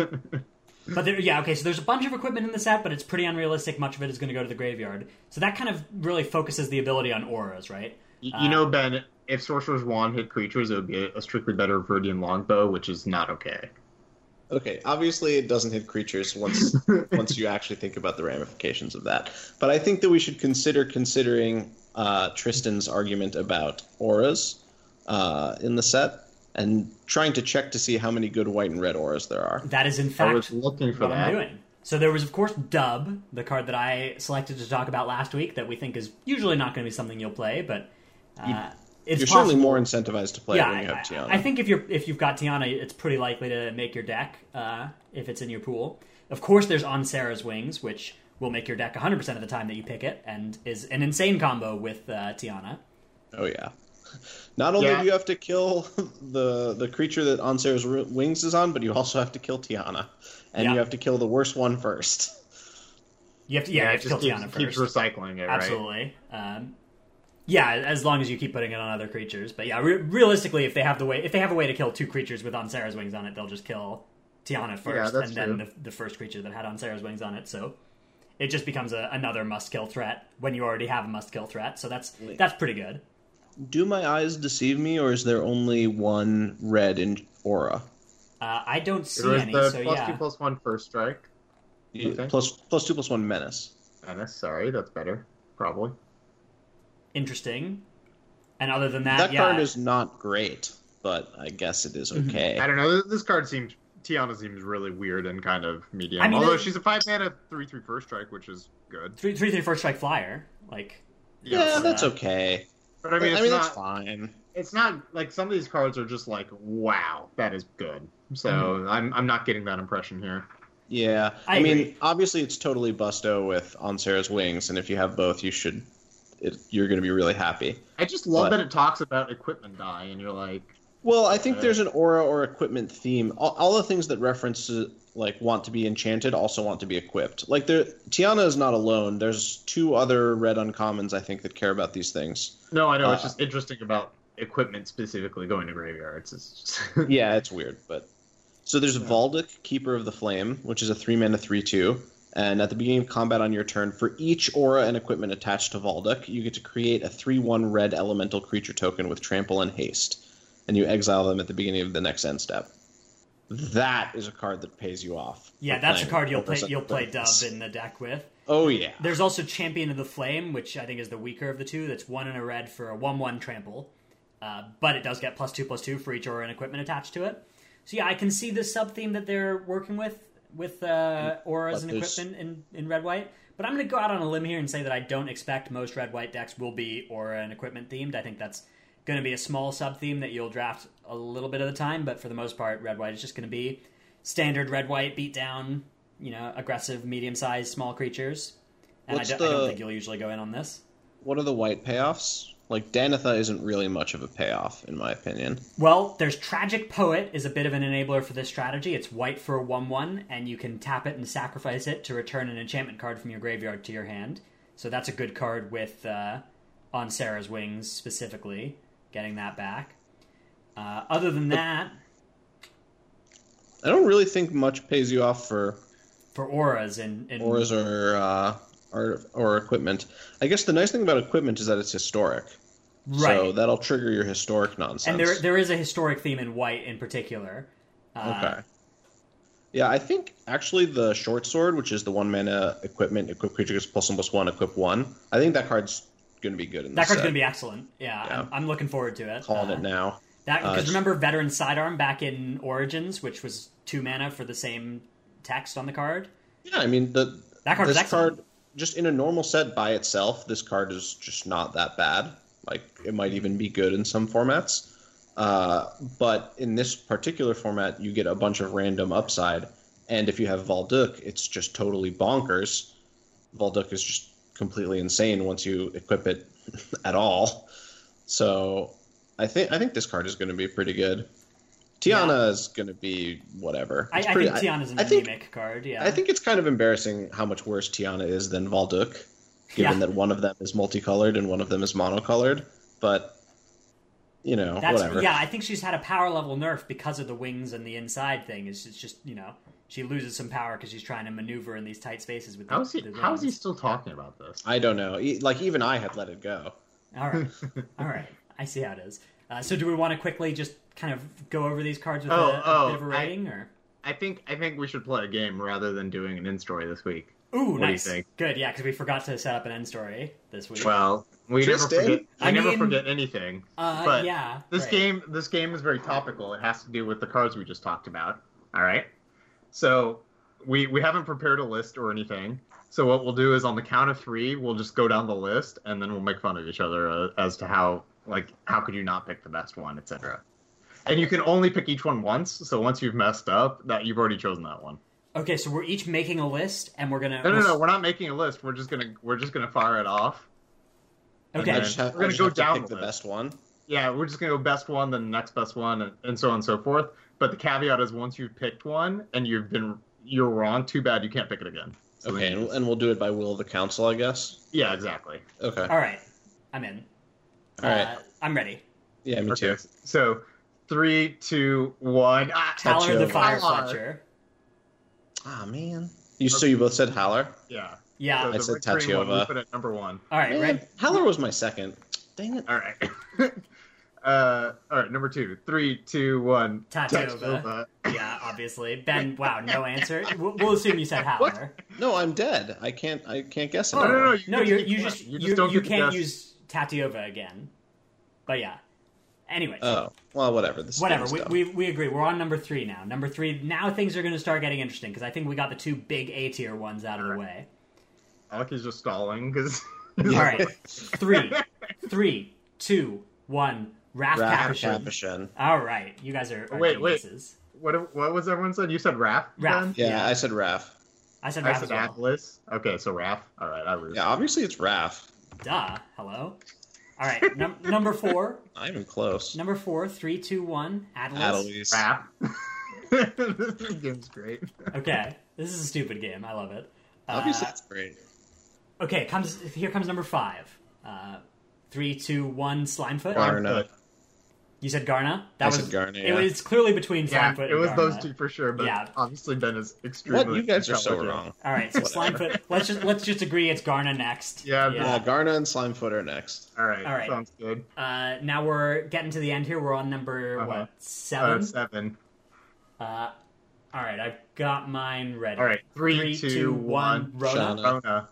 But there, yeah, okay, so there's a bunch of equipment in the set, but it's pretty unrealistic. Much of it is going to go to the graveyard. So that kind of really focuses the ability on auras, right? You, Uh, you know, Ben, if Sorcerer's Wand hit creatures, it would be a, a strictly better Viridian Longbow, which is not okay. Okay, obviously it doesn't hit creatures once once you actually think about the ramifications of that. But I think that we should consider considering uh, Tristan's argument about auras uh, in the set and trying to check to see how many good white and red auras there are. That is, in I fact, was looking for what that. I'm doing. So there was, of course, Dub, the card that I selected to talk about last week that we think is usually not going to be something you'll play, but uh, it's You're possible. certainly more incentivized to play yeah, it when you have I, Tiana. I think if you're if you've got Tiana, it's pretty likely to make your deck uh, if it's in your pool. Of course, there's On Sarah's Wings, which will make your deck one hundred percent of the time that you pick it, and is an insane combo with uh, Tiana. Oh yeah. Not only Yeah. do you have to kill the the creature that Ansar's Wings is on, but you also have to kill Tiana, and Yeah. you have to kill the worst one first. You have to, yeah, you it have to just kill keeps, Tiana keeps first. recycling it, right? Absolutely. Um, yeah, as long as you keep putting it on other creatures. But yeah, re- realistically, if they have the way, if they have a way to kill two creatures with On Sarah's Wings on it, they'll just kill Tiana first, that's and then true. the, the first creature that had On Sarah's Wings on it. So it just becomes a, another must-kill threat when you already have a must-kill threat. So that's Wait. that's pretty good. Do my eyes deceive me, or is there only one red in aura? Uh, I don't see It was any, the so plus yeah. two plus one first strike. You- Okay. Plus plus two plus one menace. Menace, sorry, that's better. Probably. Interesting. And other than that, That yeah, card is not great, but I guess it is okay. I don't know. This, this card seems Tiana seems really weird and kind of medium. I mean, Although it- she's a five mana three three first strike, which is good. three three three first strike flyer. Like, Yeah, so that's that- okay. But I mean, it's I mean not. that's fine. It's not like some of these cards are just like, wow, that is good. So Mm-hmm. I'm I'm not getting that impression here. Yeah, I I, mean, agree. obviously it's totally busto with On Sarah's Wings, and if you have both, you should. It, you're going to be really happy. I just love But- that it talks about equipment die, and you're like, Well, I think Uh, there's an aura or equipment theme. All, all the things that reference to, like want to be enchanted also want to be equipped. Like there, Tiana is not alone. There's two other red uncommons I think that care about these things. no, I know. it's Uh, just interesting about equipment specifically going to graveyards. It's just Yeah, it's weird, but so there's Valdic, Keeper of the Flame, which is a three mana three two, and at the beginning of combat on your turn, for each aura and equipment attached to Valdic, you get to create a three one red elemental creature token with trample and haste, and you exile them at the beginning of the next end step. That is a card that pays you off. yeah, for that's a playing card you'll play. Represent You'll play Dub Presence. in the deck with. Oh yeah. There's also Champion of the Flame, which I think is the weaker of the two. That's one in a red for a one one trample, uh, but it does get plus two plus two for each aura and equipment attached to it. So yeah, I can see the sub theme that they're working with with uh, auras But and there's- equipment in, in red white. But I'm going to go out on a limb here and say that I don't expect most red white decks will be aura and equipment themed. I think that's going to be a small sub theme that you'll draft a little bit of the time, but for the most part, red white is just going to be standard red white beat down, you know, aggressive medium sized small creatures. And I What's don't, I don't the- think you'll usually go in on this. What are the white payoffs? Like Danitha isn't really much of a payoff, in my opinion. Well, there's Tragic Poet is a bit of an enabler for this strategy. It's white for a one one, and you can tap it and sacrifice it to return an enchantment card from your graveyard to your hand. So that's a good card with uh, On Sarah's Wings specifically, getting that back. Uh, other than that, I don't really think much pays you off for for auras and, and auras or uh, or or equipment. I guess the nice thing about equipment is that it's historic. right, So that'll trigger your historic nonsense. and there there is a historic theme in white in particular. Uh, Okay. Yeah, I think actually the short sword, which is the one mana equipment, equip creature gets plus one plus one, equip one. I think that card's going to be good in That this card's set. going to be excellent. Yeah, Yeah. I'm, I'm looking forward to it. Calling Uh, it now. That Uh, because remember Veteran Sidearm back in Origins, which was two mana for the same text on the card. Yeah, I mean the That card's this excellent. card just in a normal set by itself, this card is just not that bad. Like it might even be good in some formats. Uh, but in this particular format, you get a bunch of random upside, and if you have Valduk, it's just totally bonkers. Valduk is just completely insane once you equip it at all. So I think I think this card is going to be pretty good. Tiana Yeah. is going to be whatever. I, It's I pretty- think Tiana's an I think- anemic card. Yeah, I think it's kind of embarrassing how much worse Tiana is than Valduk, given Yeah. that one of them is multicolored and one of them is monocolored. But you know, That's whatever. yeah. I think she's had a power level nerf because of the wings and the inside thing. It's just, just you know she loses some power because she's trying to maneuver in these tight spaces with the, How is he? the How is he wings. still talking about this? I don't know. E- Like even I had let it go. All right, all right. I see how it is. Uh, so do we want to quickly just kind of go over these cards with Oh, a, a oh, bit of a I- rating, or? I think I think we should play a game rather than doing an in story this week. Ooh, What do you nice. think? Good, yeah, because we forgot to set up an end story this week. Well, we Tristan? never forget. We I never mean- forget anything. uh, but yeah. This right. game, this game is very topical. It has to do with the cards we just talked about. All right. So we we haven't prepared a list or anything. So what we'll do is on the count of three, we'll just go down the list and then we'll make fun of each other uh, as to how like how could you not pick the best one, et cetera. And you can only pick each one once. So once you've messed up, that you've already chosen that one. Okay, so we're each making a list, and we're gonna. No, no, no. We're not making a list. We're just gonna we're just gonna fire it off. Okay. I just have, We're gonna I just go have to down pick the the list. best one. Yeah, we're just gonna go best one, then the next best one, and, and so on and so forth. But the caveat is once you've picked one and you've been you're wrong, too bad you can't pick it again. So Okay, then and, you- and we'll do it by will of the council, I guess. yeah, exactly. Okay. All right, I'm in. All right. Uh, I'm ready. Yeah, me Okay, too. so three, two, one. Ah, Tyler the Tachiova. Fire Tyler. Fletcher. Ah, man. You so you both said Haller? Yeah. Yeah. So I the said red green one, we Tachiova. put it number one. All right, Man, red. Haller was my second. Dang it. All right. uh, all right, number two. Three, two, one. Tachiova. Tachiova. Yeah, obviously. Ben, wow, no answer. We'll, we'll assume you said Howler. No, I'm dead. I can't I can't guess it. No, no, no. You No, get to you're, keep you guessing. just You you, just don't you get to can't guess. use Tatiova again. But yeah. Anyways, Oh, well, whatever. This whatever. game's We, dumb. we we agree. We're on number three now. Number three. Now things are going to start getting interesting because I think we got the two big A tier ones out of the way. Alec is just stalling because. All right, three, three, two, one. Raph Raph Capuchin. Capuchin. All right, you guys are, are Wait, wait. geniuses. What what was everyone said? You said Raph? Raph. then? Yeah, Yeah. I said Raph. I said I Raph said as well. Atlas. Okay, so Raph. All right, I lose. Yeah, obviously it's Raph. Duh. Hello. All right, num- number four. Not even close. Number four. Three, two, one. Atlas. Adelise. Raph. This game's great. Okay, this is a stupid game. I love it. Obviously Uh, it's great. okay, comes here comes number five. Uh, three, two, one. Slimefoot. Garna. You said Garna. That I was said Garna, It yeah. was clearly between Yeah, Slimefoot. it was and those Garna. two for sure, but Yeah. obviously Ben is extremely. What? You guys are so intelligent. wrong. All right, so Whatever. Slimefoot. Let's just let's just agree it's Garna next. Yeah, Yeah, Garna and Slimefoot are next. All right, All right. sounds good. Uh, now we're getting to the end here. We're on number Uh-huh. what Uh, seven? seven. Uh, all right, I've got mine ready. All right, three, Three, two, two, one. one. Rona. Shauna. Rona.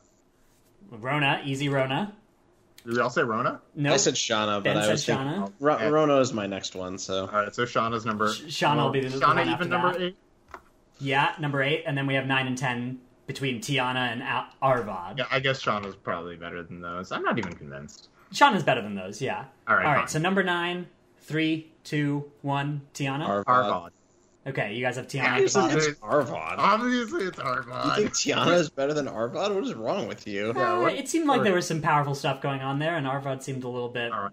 Rona, easy Rona. Did we all say Rona? No, I said Shauna, but Ben I said was thinking Shauna. Ro- Okay. Rona is my next one, so All right, so Shauna's number. Sh- Shauna will be the- the Shauna one after even number that. eight. Yeah, number eight, and then we have nine and ten between Tiana and Al- Arvad. Yeah, I guess Shauna's probably better than those. I'm not even convinced. Shauna's better than those. Yeah. All right, All right. fine. So number nine, three, two, one. Tiana. Arvad. Arvod. Okay, you guys have Tiana Yeah, at the Obviously bottom. it's Arvad. Obviously, it's You Arvod. think Tiana is better than Arvad? What is wrong with you? Yeah, Uh, what- it seemed like or- there was some powerful stuff going on there, and Arvad seemed a little bit All right.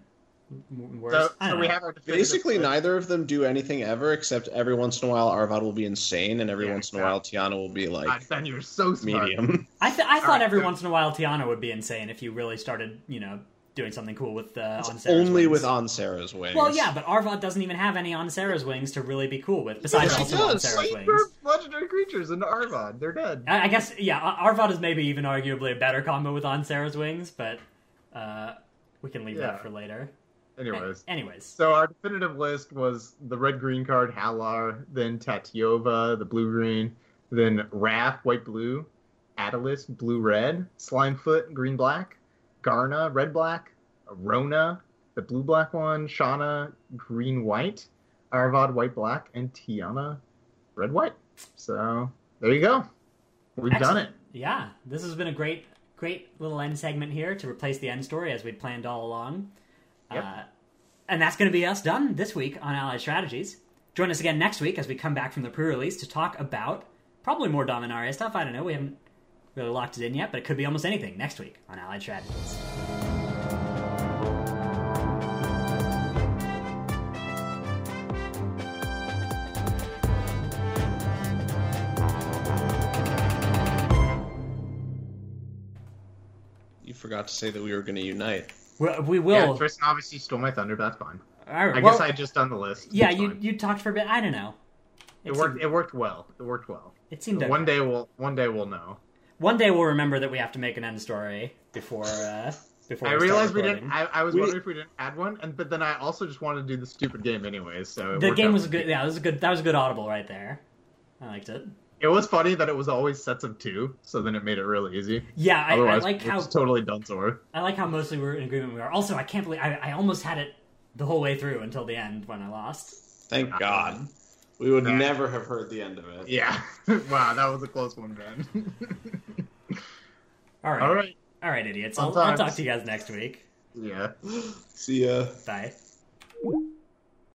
w- worse. So, I so don't we know. have our definitive Basically, list. neither of them do anything ever, except every once in a while Arvad will be insane, and every Yeah, once in a while Tiana will be like God, Ben, you're so smart. medium. I, th- I thought right, every so- once in a while Tiana would be insane if you really started, you know, doing something cool with uh, on Sarah's Only wings. with on Sarah's wings. Well, yeah, but Arvad doesn't even have any on Sarah's wings to really be cool with, besides Yes, he also on does. Sarah's Like, wings. they're legendary creatures into Arvod. They're dead. I, I guess, yeah, Ar- Arvad is maybe even arguably a better combo with on Sarah's wings, but uh, we can leave Yeah. that for later. Anyways. Anyways, So our definitive list was the red-green card, Halar, then Tatiova, the blue-green, then Raph, white-blue, Atlas, blue-red, Slimefoot, green-black, Garna, red-black, Rona, the blue-black one, Shauna, green-white, Arvad, white-black, and Tiana, red-white. So there you go. We've Excellent. done it. Yeah, this has been a great, great little end segment here to replace the end story as we'd planned all along. Yep. Uh, and that's going to be us done this week on Allied Strategies. Join us again next week as we come back from the pre-release to talk about probably more Dominaria stuff. I don't know. We haven't really locked it in yet, but it could be almost anything next week on Allied Strategies. You forgot to say that we were going to unite. We, we Yeah, will. Tristan obviously stole my thunder. But that's fine. All right, I well, guess I had just done the list. Yeah, It's you fine. you talked for a bit. I don't know. It worked. It worked well. It worked well. It seemed okay. One day we'll. One day we'll know. One day we'll remember that we have to make an end story before uh, before. I we start realized we recording. didn't. I, I was We- wondering if we didn't add one, and but then I also just wanted to do the stupid game anyways. So it The worked game out. was good. Yeah, it was a good. That was a good audible right there. I liked it. It was funny that it was always sets of two, so then it made it really easy. Yeah, I, I Otherwise, like how it's totally Dunzor. I like how mostly we're in agreement we are. Also, I can't believe I, I almost had it the whole way through until the end when I lost. Thank God. We would Yeah. never have heard the end of it. Yeah. Wow, that was a close one, Ben. All right, All right. all right, idiots. Fun I'll, I'll times. talk to you guys next week. Yeah. See ya. Bye.